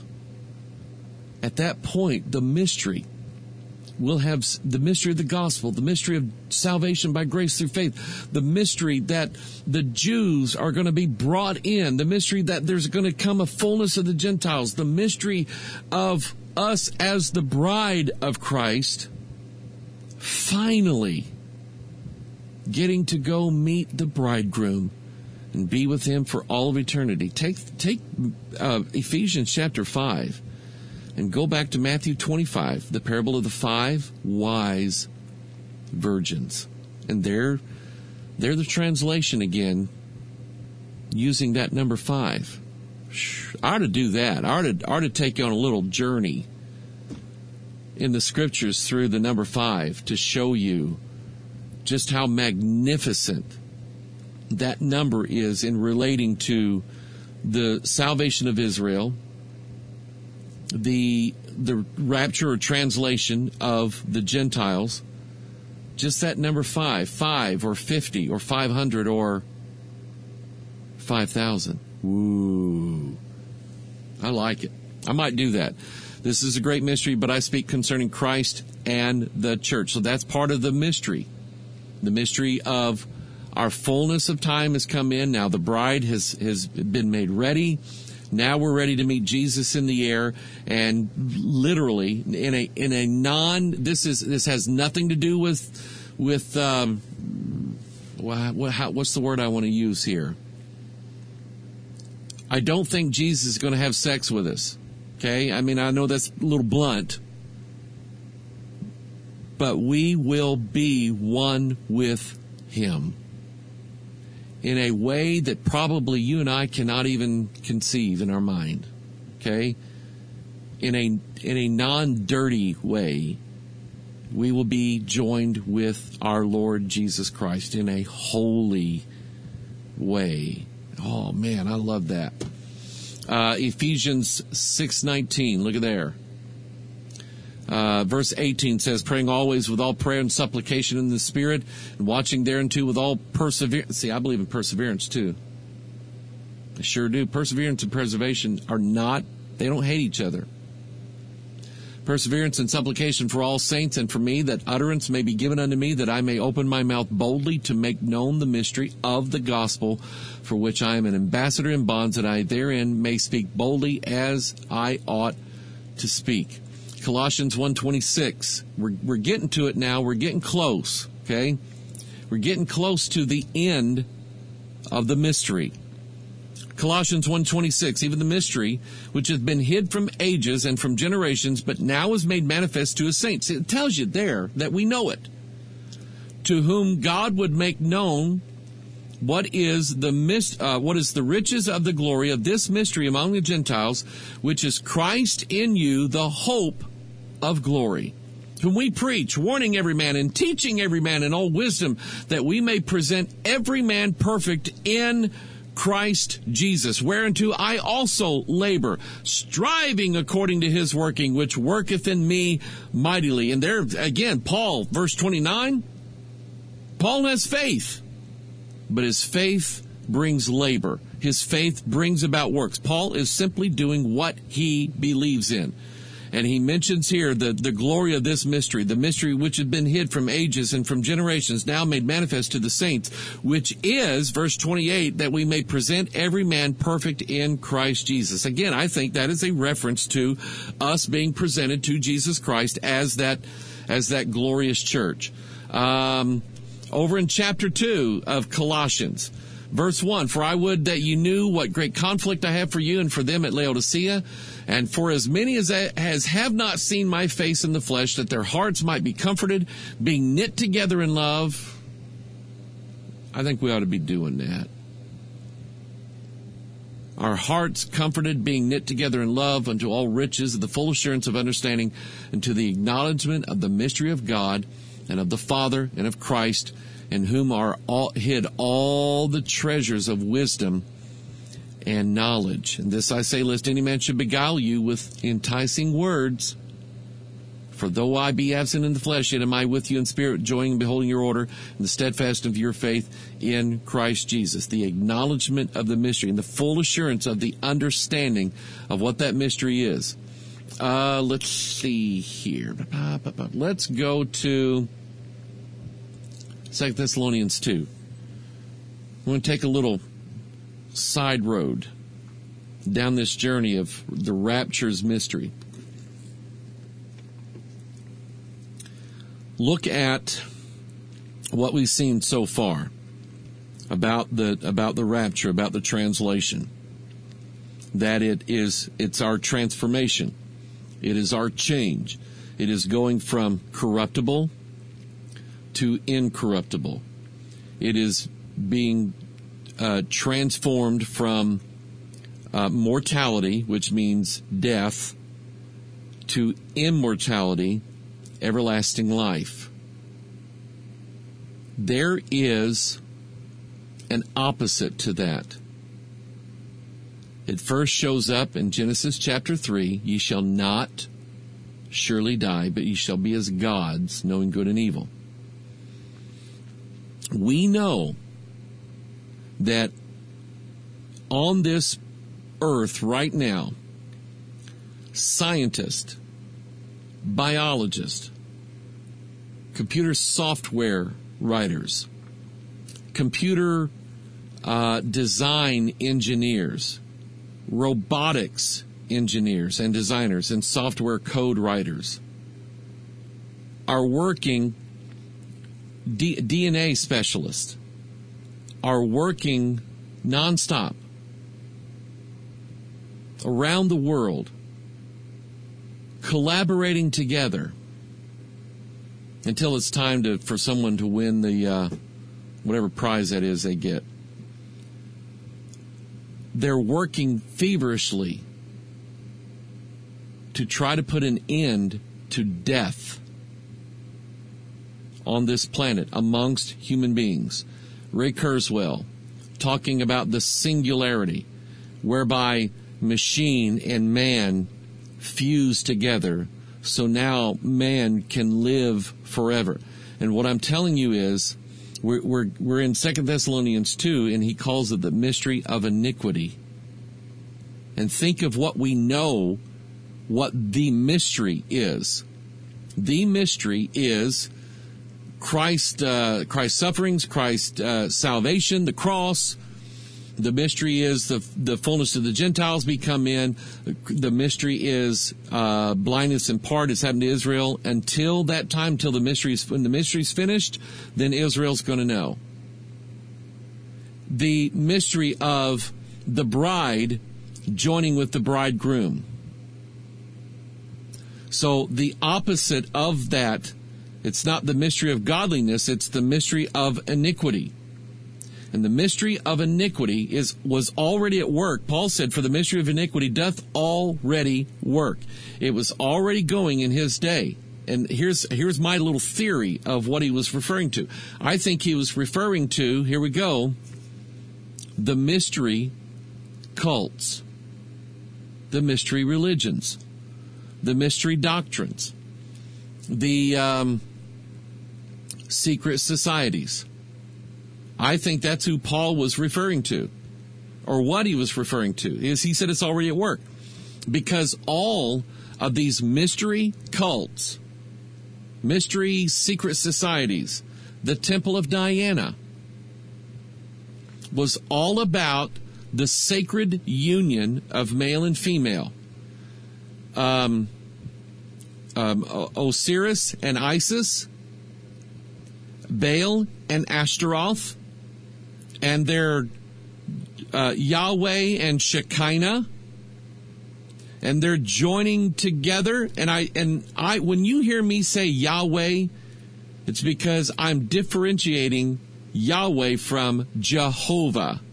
Speaker 1: At that point, the mystery will have the mystery of the gospel, the mystery of salvation by grace through faith, the mystery that the Jews are going to be brought in, the mystery that there's going to come a fullness of the Gentiles, the mystery of us as the bride of Christ, finally getting to go meet the bridegroom and be with him for all of eternity. Take, take uh, Ephesians chapter five. And go back to Matthew twenty-five, the parable of the five wise virgins. And there, there the translation again, using that number five. I ought to do that. I ought to, I ought to take you on a little journey in the scriptures through the number five to show you just how magnificent that number is in relating to the salvation of Israel, the the rapture or translation of the Gentiles. Just that number five, five or fifty or five hundred or five thousand. Ooh, I like it. I might do that. This is a great mystery, but I speak concerning Christ and the church. So that's part of the mystery. The mystery of our fullness of time has come in. Now the bride has, has been made ready. Now we're ready to meet Jesus in the air, and literally in a in a non. This is this has nothing to do with with um, what, how, what's the word I want to use here? I don't think Jesus is going to have sex with us. Okay, I mean I know that's a little blunt, but we will be one with Him in a way that probably you and I cannot even conceive in our mind. Okay? In a in a non-dirty way, we will be joined with our Lord Jesus Christ in a holy way. Oh man, I love that. Uh, Ephesians six nineteen, look at there. Uh, verse eighteen says, praying always with all prayer and supplication in the Spirit, and watching thereunto with all perseverance. See, I believe in perseverance too. I sure do. Perseverance and preservation are not, they don't hate each other. Perseverance and supplication for all saints and for me, that utterance may be given unto me, that I may open my mouth boldly to make known the mystery of the gospel, for which I am an ambassador in bonds, that I therein may speak boldly as I ought to speak. Colossians one twenty-six. We're, we're getting to it now. We're getting close, okay? We're getting close to the end of the mystery. Colossians one twenty-six, even the mystery, which has been hid from ages and from generations, but now is made manifest to his saints. It tells you there that we know it. To whom God would make known what is the mis- uh, what is the riches of the glory of this mystery among the Gentiles, which is Christ in you, the hope of glory, whom we preach, warning every man and teaching every man in all wisdom, that we may present every man perfect in Christ Jesus, whereunto I also labor, striving according to his working, which worketh in me mightily. And there again, Paul, verse twenty-nine, Paul has faith, but his faith brings labor. His faith brings about works. Paul is simply doing what he believes in. And he mentions here the, the glory of this mystery, the mystery which had been hid from ages and from generations, now made manifest to the saints, which is, verse twenty-eight, that we may present every man perfect in Christ Jesus. Again, I think that is a reference to us being presented to Jesus Christ as that, as that glorious church. Um, over in chapter two of Colossians, verse one, for I would that you knew what great conflict I have for you and for them at Laodicea, and for as many as, as have not seen my face in the flesh, that their hearts might be comforted, being knit together in love. I think we ought to be doing that. Our hearts comforted, being knit together in love, unto all riches of the full assurance of understanding, and to the acknowledgement of the mystery of God, and of the Father, and of Christ, in whom are all, hid all the treasures of wisdom and knowledge. And this I say, lest any man should beguile you with enticing words. For though I be absent in the flesh, yet am I with you in spirit, joying and beholding your order, and the steadfast of your faith in Christ Jesus. The acknowledgement of the mystery, and the full assurance of the understanding of what that mystery is. Uh, let's see here. Let's go to Second Thessalonians two. We're going to take a little side road down this journey of the rapture's mystery. Look at what we've seen so far about the about the rapture, about the translation. That it is it's our transformation. It is our change. It is going from corruptible to incorruptible. It is being uh, transformed from uh, mortality, which means death, to immortality, everlasting life. There is an opposite to that. It first shows up in Genesis chapter three. Ye shall not surely die, but ye shall be as gods, knowing good and evil. We know that on this earth right now, scientists, biologists, computer software writers, computer uh, design engineers, robotics engineers and designers, and software code writers are working, D- DNA specialists are working nonstop around the world, collaborating together until it's time to for someone to win the uh, whatever prize that is they get. They're working feverishly to try to put an end to death on this planet amongst human beings. Ray Kurzweil talking about the singularity whereby machine and man fuse together, so now man can live forever. And what I'm telling you is, we're we're, we're in Second Thessalonians two, and he calls it the mystery of iniquity. And think of what we know, what the mystery is. The mystery is Christ, uh, Christ's sufferings, Christ's uh, salvation, the cross. The mystery is the the fullness of the Gentiles become in. The mystery is uh, blindness in part. It's happened to Israel. Until that time, till the mystery's when the mystery's finished, then Israel's going to know. The mystery of the bride joining with the bridegroom. So the opposite of that, it's not the mystery of godliness, it's the mystery of iniquity. And the mystery of iniquity is was already at work. Paul said, for the mystery of iniquity doth already work. It was already going in his day. And here's here's my little theory of what he was referring to. I think he was referring to, here we go, the mystery cults, the mystery religions, the mystery doctrines, the um, secret societies. I think that's who Paul was referring to, or what he was referring to. Is he said it's already at work. Because all of these mystery cults, mystery secret societies, the Temple of Diana, was all about the sacred union of male and female. Um, um, Osiris and Isis, Baal and Ashtaroth, and their uh, Yahweh and Shekinah, and they're joining together. And I and I, when you hear me say Yahweh, it's because I'm differentiating Yahweh from Jehovah.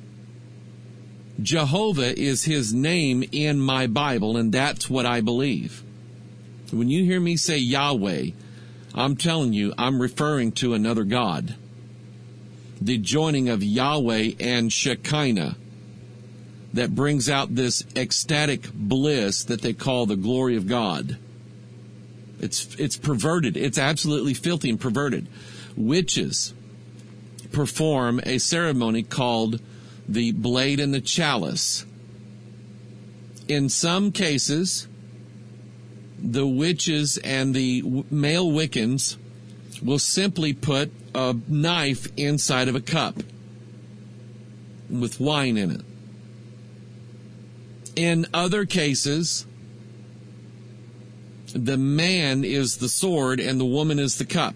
Speaker 1: Jehovah is his name in my Bible, and that's what I believe. When you hear me say Yahweh, I'm telling you, I'm referring to another God. The joining of Yahweh and Shekinah that brings out this ecstatic bliss that they call the glory of God. It's it's perverted. It's absolutely filthy and perverted. Witches perform a ceremony called the blade and the chalice. In some cases, the witches and the male Wiccans will simply put a knife inside of a cup with wine in it. In other cases, the man is the sword and the woman is the cup.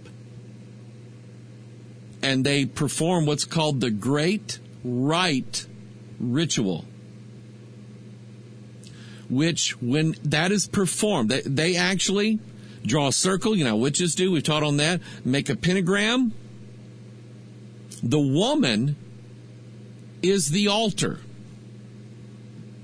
Speaker 1: And they perform what's called the Great Rite Ritual, which when that is performed, they, they actually draw a circle, you know, witches do, we've taught on that, make a pentagram. The woman is the altar.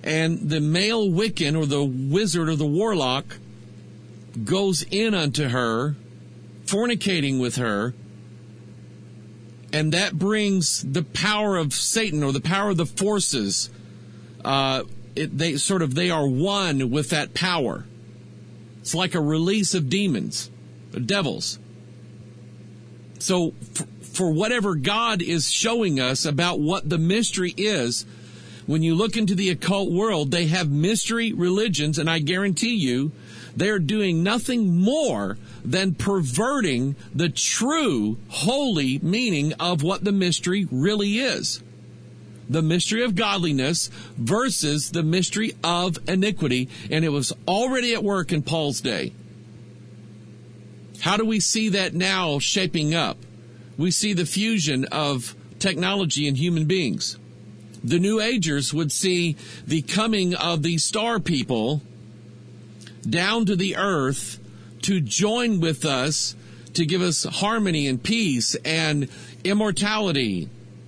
Speaker 1: And the male Wiccan, or the wizard or the warlock, goes in unto her, fornicating with her, and that brings the power of Satan, or the power of the forces. Uh, it, they sort of they are one with that power. It's like a release of demons, devils. So, for, for whatever God is showing us about what the mystery is, when you look into the occult world, they have mystery religions, and I guarantee you, they're doing nothing more than perverting the true, holy meaning of what the mystery really is. The mystery of godliness versus the mystery of iniquity, and it was already at work in Paul's day. How do we see that now shaping up? We see the fusion of technology and human beings. The New Agers would see the coming of the star people down to the earth to join with us, to give us harmony and peace and immortality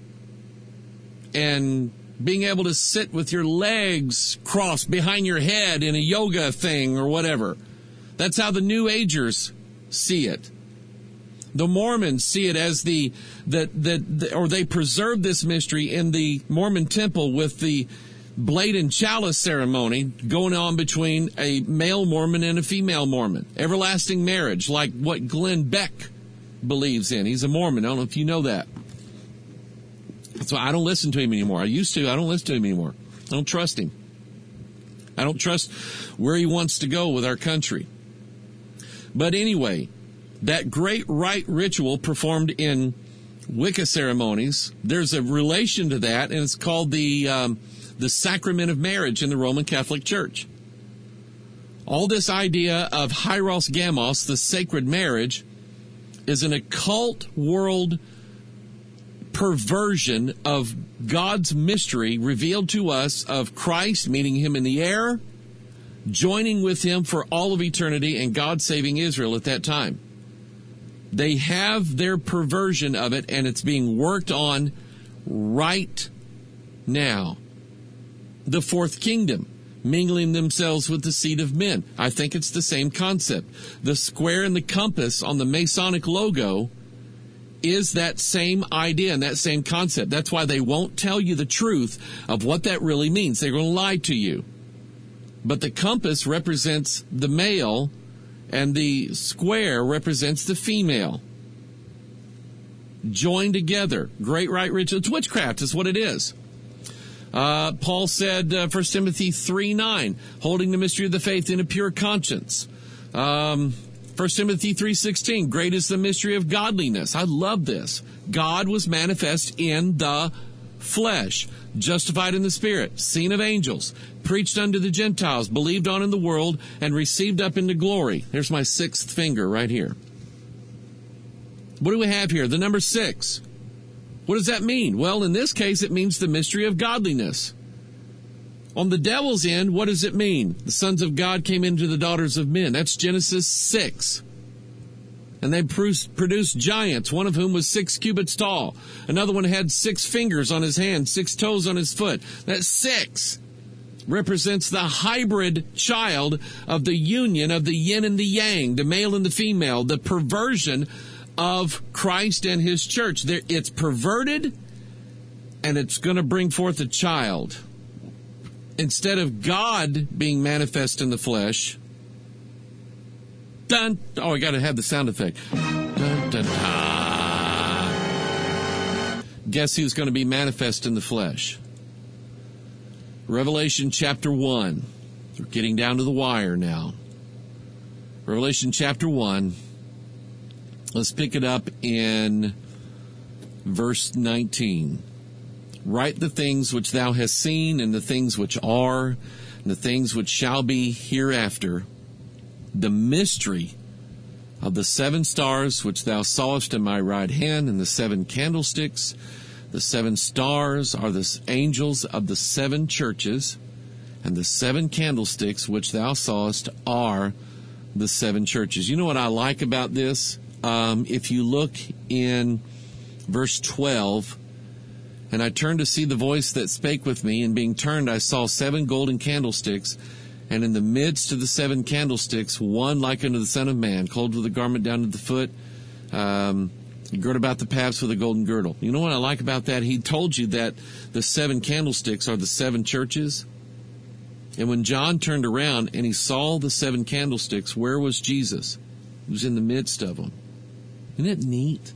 Speaker 1: and being able to sit with your legs crossed behind your head in a yoga thing or whatever. That's how the New Agers see it. The Mormons see it as the, that, that, or they preserve this mystery in the Mormon temple with the blade and chalice ceremony going on between a male Mormon and a female Mormon. Everlasting marriage, like what Glenn Beck believes in. He's a Mormon. I don't know if you know that. That's why I don't listen to him anymore. I used to. I don't listen to him anymore. I don't trust him. I don't trust where he wants to go with our country. But anyway, that great rite ritual performed in Wicca ceremonies, there's a relation to that, and it's called the um, the sacrament of marriage in the Roman Catholic Church. All this idea of hieros gamos, the sacred marriage, is an occult world perversion of God's mystery revealed to us of Christ, meeting him in the air, joining with him for all of eternity, and God saving Israel at that time. They have their perversion of it, and it's being worked on right now. The fourth kingdom, mingling themselves with the seed of men. I think it's the same concept. The square and the compass on the Masonic logo is that same idea and that same concept. That's why they won't tell you the truth of what that really means. They're going to lie to you. But the compass represents the male, and the square represents the female. Joined together. Great rite ritual. It's witchcraft is what it is. Uh, Paul said, uh, First Timothy three nine, holding the mystery of the faith in a pure conscience. Um, First Timothy three sixteen, great is the mystery of godliness. I love this. God was manifest in the flesh, justified in the Spirit, seen of angels, preached unto the Gentiles, believed on in the world, and received up into glory. Here's my sixth finger right here. What do we have here? The number six. What does that mean? Well, in this case, it means the mystery of godliness. On the devil's end, what does it mean? The sons of God came into the daughters of men. That's Genesis six. And they produced giants, one of whom was six cubits tall. Another one had six fingers on his hand, six toes on his foot. That six represents the hybrid child of the union of the yin and the yang, the male and the female, the perversion of Christ and his church. It's perverted, and it's going to bring forth a child. Instead of God being manifest in the flesh, dun, oh, I got to have the sound effect. Dun, dun, dun. Guess who's going to be manifest in the flesh? Revelation chapter one. We're getting down to the wire now. Revelation chapter one. Let's pick it up in verse nineteen. Write the things which thou hast seen, and the things which are, and the things which shall be hereafter, the mystery of the seven stars which thou sawest in my right hand, and the seven candlesticks. The seven stars are the angels of the seven churches, and the seven candlesticks which thou sawest are the seven churches. You know what I like about this? Um, if you look in verse twelve, And I turned to see the voice that spake with me, and being turned, I saw seven golden candlesticks, and in the midst of the seven candlesticks, one like unto the Son of Man, clothed with a garment down to the foot, um, girt about the paths with a golden girdle. You know what I like about that? He told you that the seven candlesticks are the seven churches. And when John turned around and he saw the seven candlesticks, where was Jesus? He was in the midst of them. Isn't it neat?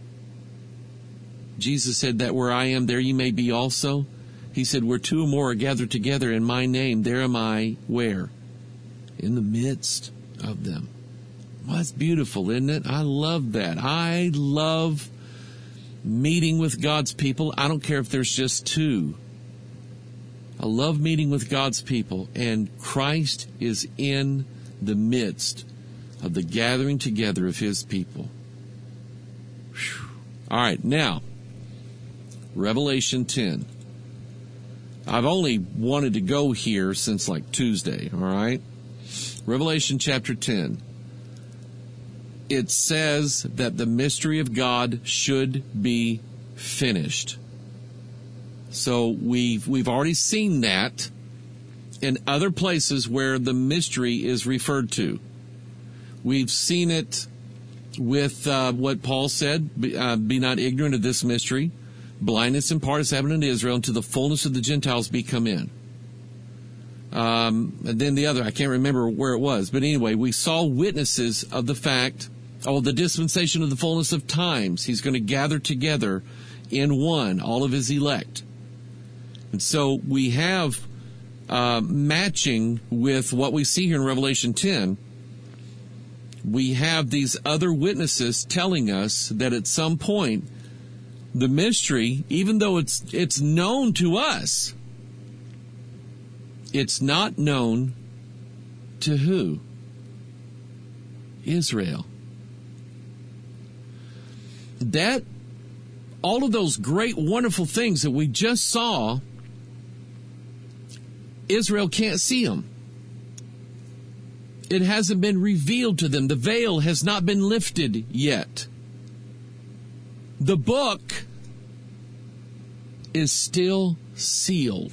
Speaker 1: Jesus said that where I am, there you may be also. He said, where two or more are gathered together in my name, there am I, where? In the midst of them. Well, that's beautiful, isn't it? I love that. I love meeting with God's people. I don't care if there's just two. I love meeting with God's people, and Christ is in the midst of the gathering together of His people. Whew. All right, now, Revelation ten. I've only wanted to go here since like Tuesday, all right? Revelation chapter ten. It says that the mystery of God should be finished. So we've, we've already seen that in other places where the mystery is referred to. We've seen it with uh, what Paul said, be, uh, be not ignorant of this mystery. Blindness in part is happening to Israel, until the fullness of the Gentiles be come in. Um, and then the other, I can't remember where it was. But anyway, we saw witnesses of the fact, oh, the dispensation of the fullness of times. He's going to gather together in one all of His elect. And so we have uh, matching with what we see here in Revelation ten. We have these other witnesses telling us that at some point, the mystery, even though it's it's known to us, it's not known to who? Israel. That, all of those great, wonderful things that we just saw, Israel can't see them. It hasn't been revealed to them. The veil has not been lifted yet. The book is still sealed.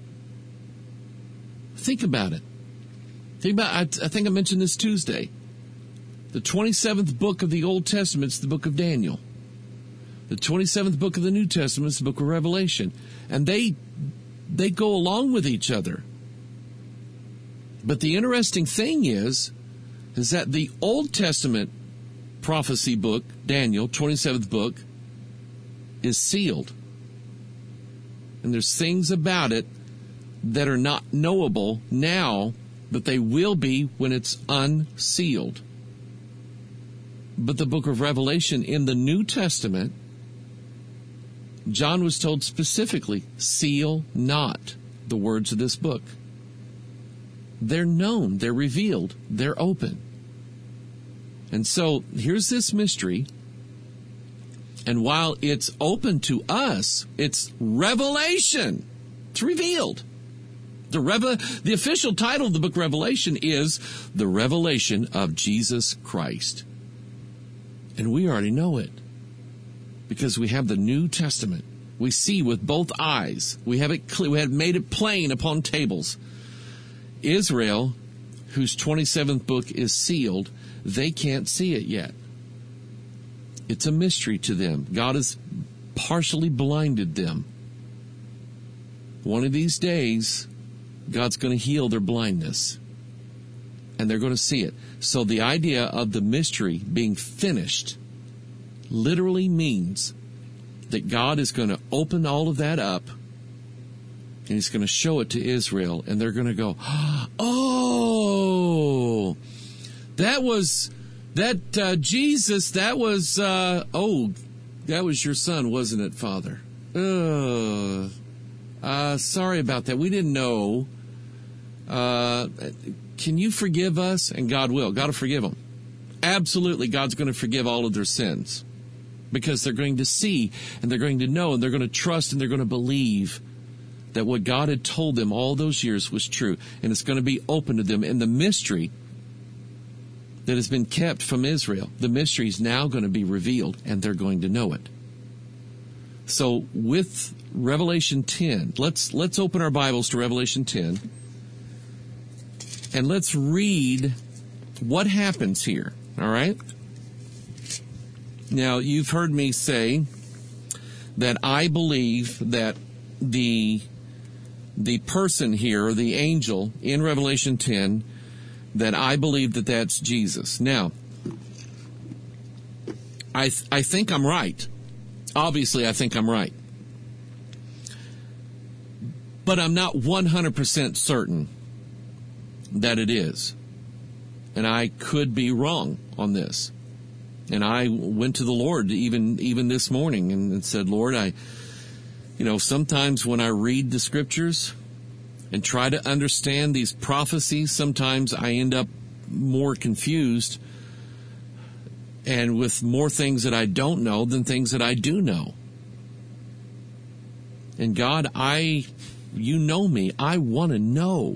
Speaker 1: Think about it. Think about, I, I think I mentioned this Tuesday. The twenty-seventh book of the Old Testament is the book of Daniel. The twenty-seventh book of the New Testament is the book of Revelation. And they, they go along with each other. But the interesting thing is, is that the Old Testament prophecy book, Daniel, twenty-seventh book, is sealed. And there's things about it that are not knowable now, but they will be when it's unsealed. But the book of Revelation in the New Testament, John was told specifically, seal not the words of this book. They're known, they're revealed, they're open. And so here's this mystery. And while it's open to us, it's revelation. It's revealed. The Reve- the official title of the book Revelation is The Revelation of Jesus Christ. And we already know it because we have the New Testament. We see with both eyes. We have it clear. We have made it plain upon tables. Israel, whose twenty-seventh book is sealed, they can't see it yet. It's a mystery to them. God has partially blinded them. One of these days, God's going to heal their blindness. And they're going to see it. So the idea of the mystery being finished literally means that God is going to open all of that up, and He's going to show it to Israel, and they're going to go, oh, that was... That uh, Jesus, that was, uh, oh, that was your son, wasn't it, Father? Uh, uh, sorry about that. We didn't know. Uh, can you forgive us? And God will. God will forgive them. Absolutely, God's going to forgive all of their sins because they're going to see and they're going to know and they're going to trust and they're going to believe that what God had told them all those years was true, and it's going to be open to them. And the mystery that has been kept from Israel, the mystery is now going to be revealed, and they're going to know it. So with Revelation ten, let's let's open our Bibles to Revelation ten, and let's read what happens here, all right? Now, you've heard me say that I believe that the the person here, the angel in Revelation ten, that I believe that that's Jesus. Now, I th- I think I'm right. Obviously, I think I'm right. But I'm not one hundred percent certain that it is. And I could be wrong on this. And I went to the Lord even even this morning and, and said, Lord, I, you know, sometimes when I read the scriptures and try to understand these prophecies, sometimes I end up more confused and with more things that I don't know than things that I do know. And God, I, you know me, I want to know.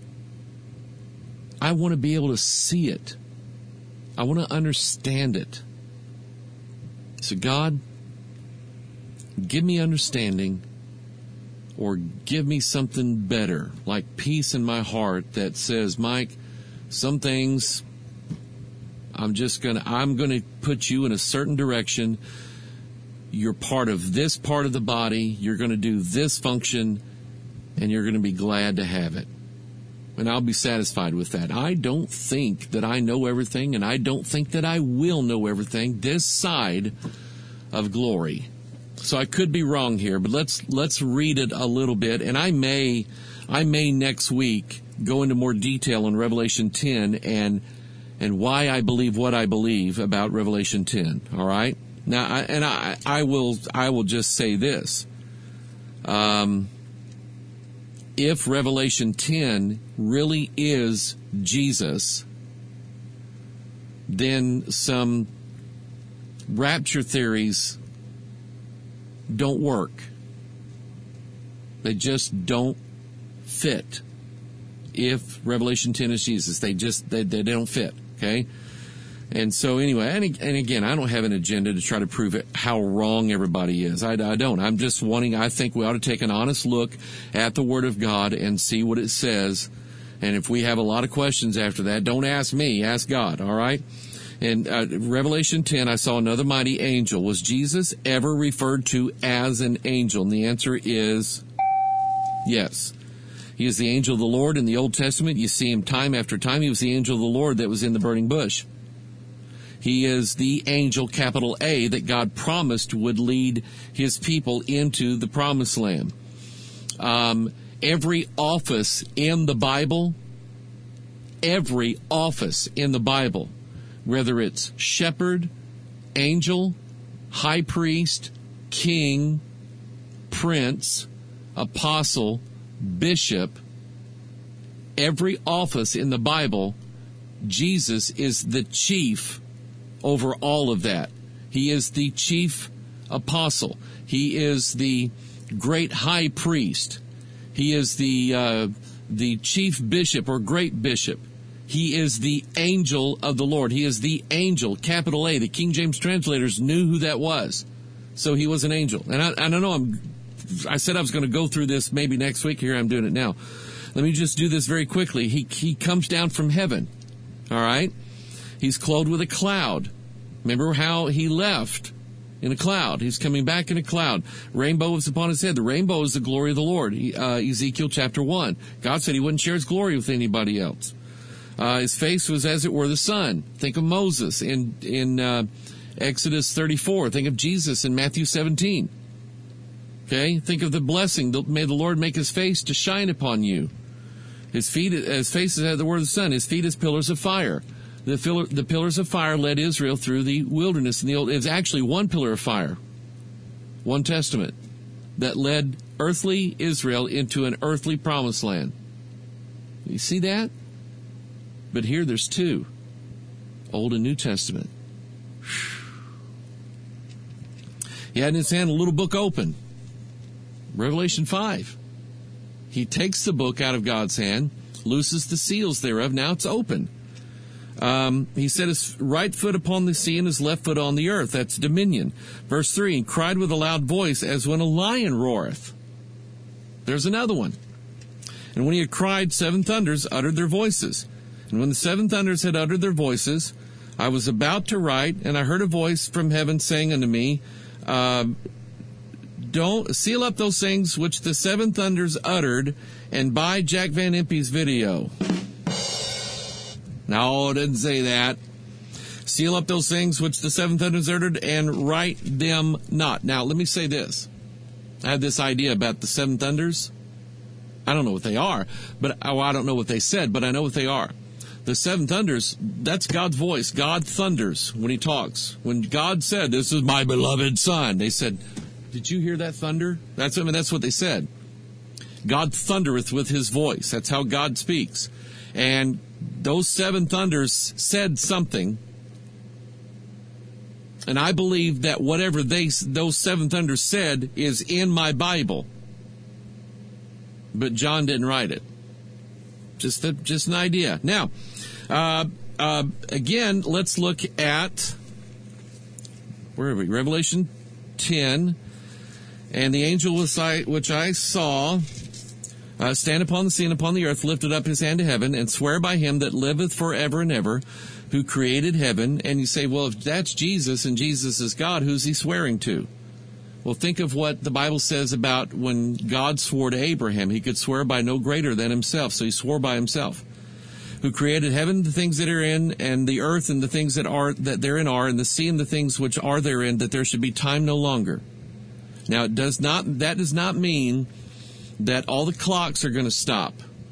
Speaker 1: I want to be able to see it. I want to understand it. So God, give me understanding or give me something better, like peace in my heart that says, Mike, some things I'm just going to, I'm going to put you in a certain direction. You're part of this part of the body. You're going to do this function and you're going to be glad to have it. And I'll be satisfied with that. I don't think that I know everything, and I don't think that I will know everything this side of glory. So I could be wrong here, but let's let's read it a little bit, and I may I may next week go into more detail on Revelation ten and and why I believe what I believe about Revelation ten. All right? Now, I, and I I will I will just say this. Um If Revelation ten really is Jesus, then some rapture theories don't work. They just don't fit. If Revelation ten is Jesus, they just they, they don't fit. Okay. And so anyway, and, and again, I don't have an agenda to try to prove it, how wrong everybody is. I, I don't. I'm just wanting, I think we ought to take an honest look at the Word of God and see what it says. And if we have a lot of questions after that, don't ask me, ask God, all right? In uh, Revelation ten, I saw another mighty angel. Was Jesus ever referred to as an angel? And the answer is yes. He is the angel of the Lord in the Old Testament. You see him time after time. He was the angel of the Lord that was in the burning bush. He is the angel, capital A, that God promised would lead his people into the promised land. Um, every office in the Bible, every office in the Bible, whether it's shepherd, angel, high priest, king, prince, apostle, bishop, every office in the Bible, Jesus is the chief over all of that. He is the chief apostle. He is the great high priest. He is the uh, the chief bishop or great bishop. He is the angel of the Lord. He is the angel, capital A. The King James translators knew who that was. So he was an angel. And I, I don't know, I'm, I said I was going to go through this maybe next week. Here I'm doing it now. Let me just do this very quickly. He, he comes down from heaven. All right? He's clothed with a cloud. Remember how he left in a cloud. He's coming back in a cloud. Rainbow is upon his head. The rainbow is the glory of the Lord. Uh, Ezekiel chapter one. God said he wouldn't share his glory with anybody else. Uh, his face was as it were the sun. Think of Moses in, in uh, Exodus thirty-four. Think of Jesus in Matthew seventeen. Okay? Think of the blessing. May the Lord make his face to shine upon you. His feet, his face is as the word of the sun. His feet is pillars of fire. The, filler, the pillars of fire led Israel through the wilderness in the old. It's actually one pillar of fire, one testament, that led earthly Israel into an earthly promised land. You see that? But here there's two, Old and New Testament. He had in his hand a little book open, Revelation five. He takes the book out of God's hand, looses the seals thereof. Now it's open. Um, he set his right foot upon the sea and his left foot on the earth. That's dominion. Verse three, he cried with a loud voice as when a lion roareth. There's another one. And when he had cried, seven thunders uttered their voices. And when the seven thunders had uttered their voices, I was about to write, and I heard a voice from heaven saying unto me, uh, don't seal up those things which the seven thunders uttered, and buy Jack Van Impe's video. No, it didn't say that. Seal up those things which the seven thunders uttered, and write them not. Now, let me say this. I had this idea about the seven thunders. I don't know what they are, but oh, I don't know what they said, but I know what they are. The seven thunders, that's God's voice. God thunders when he talks. When God said, this is my beloved son, they said, did you hear that thunder? That's, I mean, that's what they said. God thundereth with his voice. That's how God speaks. And those seven thunders said something. And I believe that whatever they, those seven thunders said is in my Bible. But John didn't write it. Just a, just an idea. Now, uh, uh, again, let's look at, where are we? Revelation ten. And the angel which I, which I saw uh, stand upon the sea and upon the earth lifted up his hand to heaven and swear by him that liveth forever and ever, who created heaven. And you say, well, if that's Jesus and Jesus is God, who's he swearing to? Well, think of what the Bible says about when God swore to Abraham. He could swear by no greater than himself, so he swore by himself. Who created heaven, the things that are in, and the earth and the things that are that therein are, and the sea and the things which are therein, that there should be time no longer. Now, it does not. That does not mean that all the clocks are going to stop.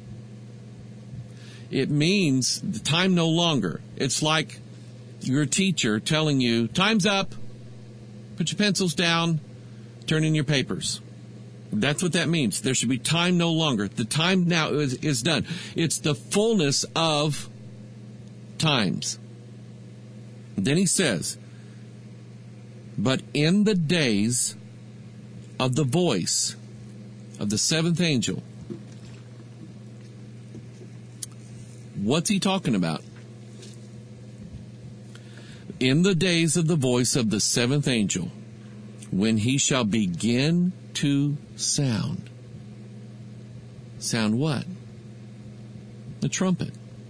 Speaker 1: It means the time no longer. It's like your teacher telling you, time's up, put your pencils down, turn in your papers. That's what that means. There should be time no longer. The time now is, is done. It's the fullness of times. And then he says, but in the days of the voice of the seventh angel. What's he talking about? In the days of the voice of the seventh angel, when he shall begin to sound. Sound what? The trumpet.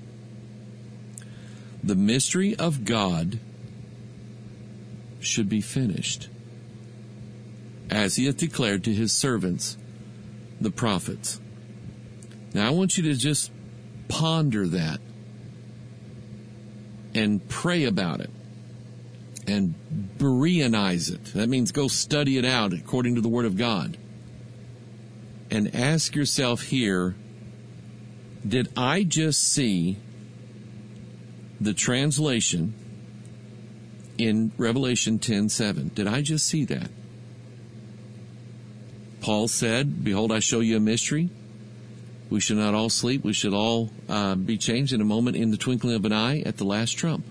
Speaker 1: The mystery of God should be finished, as he hath declared to his servants, the prophets. Now I want you to just ponder that and pray about it and Bereanize it. That means go study it out according to the Word of God. And ask yourself here, did I just see the translation in Revelation ten seven? Did I just see that? Paul said, behold, I show you a mystery. We should not all sleep. We should all uh, be changed in a moment, in the twinkling of an eye, at the last trump.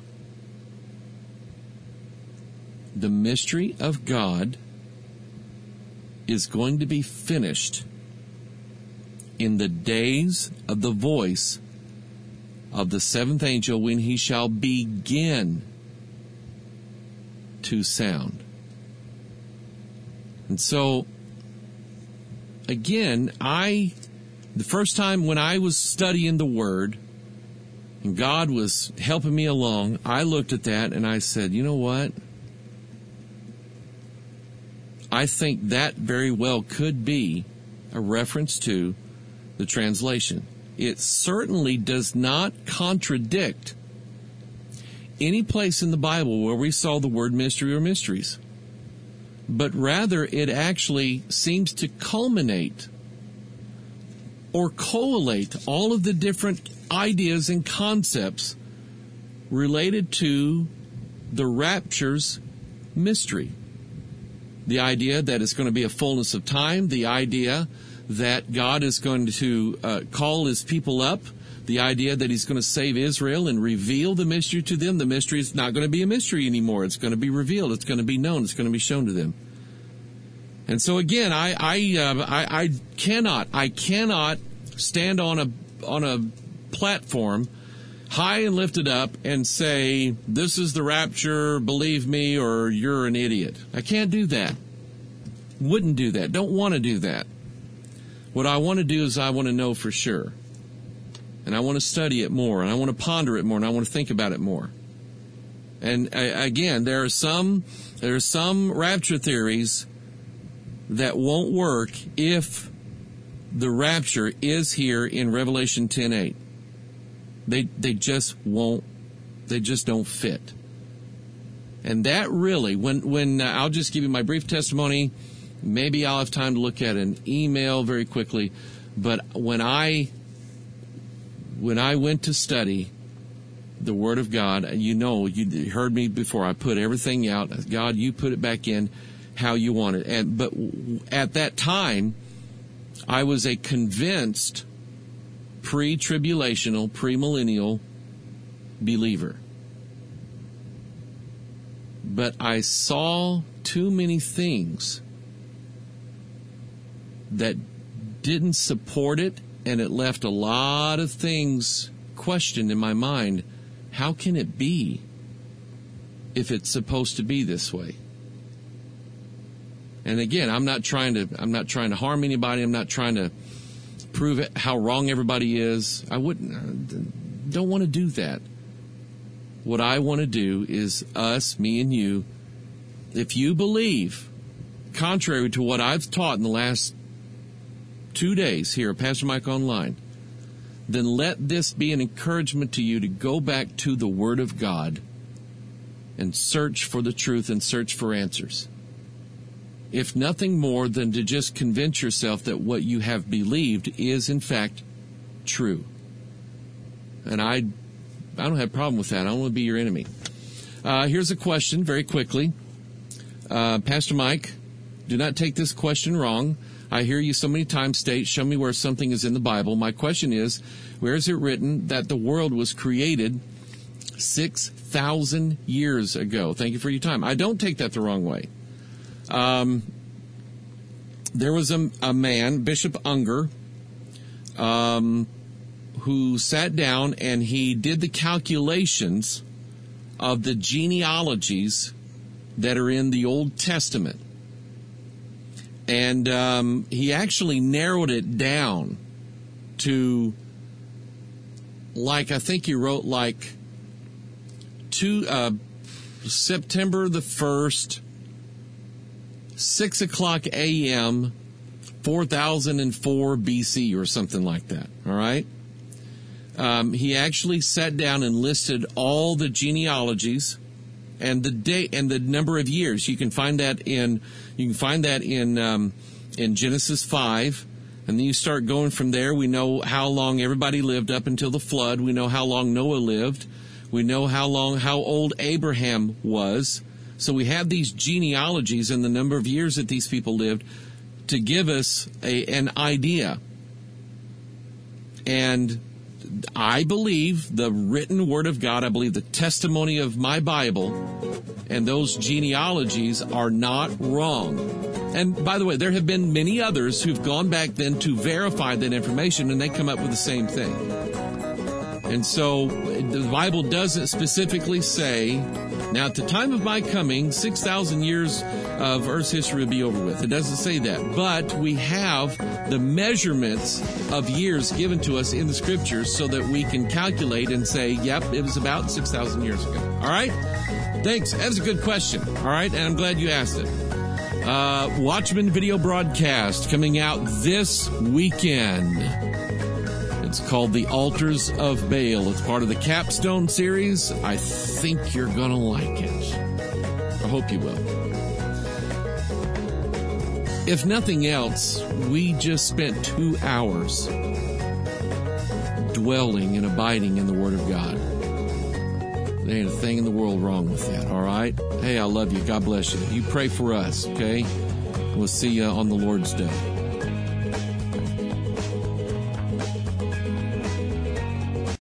Speaker 1: The mystery of God is going to be finished in the days of the voice of the seventh angel, when he shall begin to sound. And so, again, I, the first time when I was studying the Word, and God was helping me along, I looked at that and I said, you know what? I think that very well could be a reference to the translation. It certainly does not contradict any place in the Bible where we saw the word mystery or mysteries, but rather it actually seems to culminate or collate all of the different ideas and concepts related to the rapture's mystery. The idea that it's going to be a fullness of time, the idea that God is going to uh, call his people up, the idea that he's going to save Israel and reveal the mystery to them. The mystery is not going to be a mystery anymore. It's going to be revealed. It's going to be known. It's going to be shown to them. And so again, I I, uh, I I cannot I cannot stand on a on a platform high and lifted up and say, this is the rapture, believe me, or you're an idiot. I can't do that. Wouldn't do that. Don't want to do that. What I want to do is I want to know for sure. And I want to study it more, and I want to ponder it more, and I want to think about it more. And uh, again, there are some there are some rapture theories that won't work if the rapture is here in Revelation ten eight. They they just won't. They just don't fit. And that really, when when uh, I'll just give you my brief testimony. Maybe I'll have time to look at an email very quickly. But when I when I went to study the Word of God, and you know, you heard me before, I put everything out. God, you put it back in how you want it. And but at that time, I was a convinced pre-tribulational, premillennial believer. But I saw too many things that didn't support it, and it left a lot of things questioned in my mind. How can it be if it's supposed to be this way? And again, I'm not trying to I'm not trying to harm anybody. I'm not trying to prove it, how wrong everybody is. I wouldn't don't want to do that. What I want to do is us, me and you, if you believe contrary to what I've taught in the last two days here at Pastor Mike Online, then let this be an encouragement to you to go back to the Word of God and search for the truth and search for answers. If nothing more than to just convince yourself that what you have believed is in fact true. And I I don't have a problem with that. I don't want to be your enemy. Uh, here's a question very quickly. Uh, Pastor Mike, do not take this question wrong. I hear you so many times state, show me where something is in the Bible. My question is, where is it written that the world was created six thousand years ago? Thank you for your time. I don't take that the wrong way. Um, there was a, a man, Bishop Unger, um, who sat down and he did the calculations of the genealogies that are in the Old Testament. And um, he actually narrowed it down to, like, I think he wrote like two, uh, September the first, six o'clock a.m., four thousand four B C or something like that, all right? Um, he actually sat down and listed all the genealogies and the date and the number of years. You can find that in you can find that in um, in Genesis five, and then you start going from there. We know how long everybody lived up until the flood. We know how long Noah lived. We know how long how old Abraham was. So we have these genealogies and the number of years that these people lived to give us a, an idea. And I believe the written Word of God, I believe the testimony of my Bible, and those genealogies are not wrong. And by the way, there have been many others who've gone back then to verify that information, and they come up with the same thing. And so the Bible doesn't specifically say, now at the time of my coming, six thousand years of Earth's history will be over with. It doesn't say that. But we have the measurements of years given to us in the Scriptures so that we can calculate and say, yep, it was about six thousand years ago. All right? Thanks. That's a good question. All right? And I'm glad you asked it. Uh, Watchman video broadcast coming out this weekend. It's called The Altars of Baal. It's part of the Capstone series. I think you're going to like it. I hope you will. If nothing else, we just spent two hours dwelling and abiding in the Word of God. There ain't a thing in the world wrong with that, all right? Hey, I love you. God bless you. You pray for us, okay? We'll see you on the Lord's Day.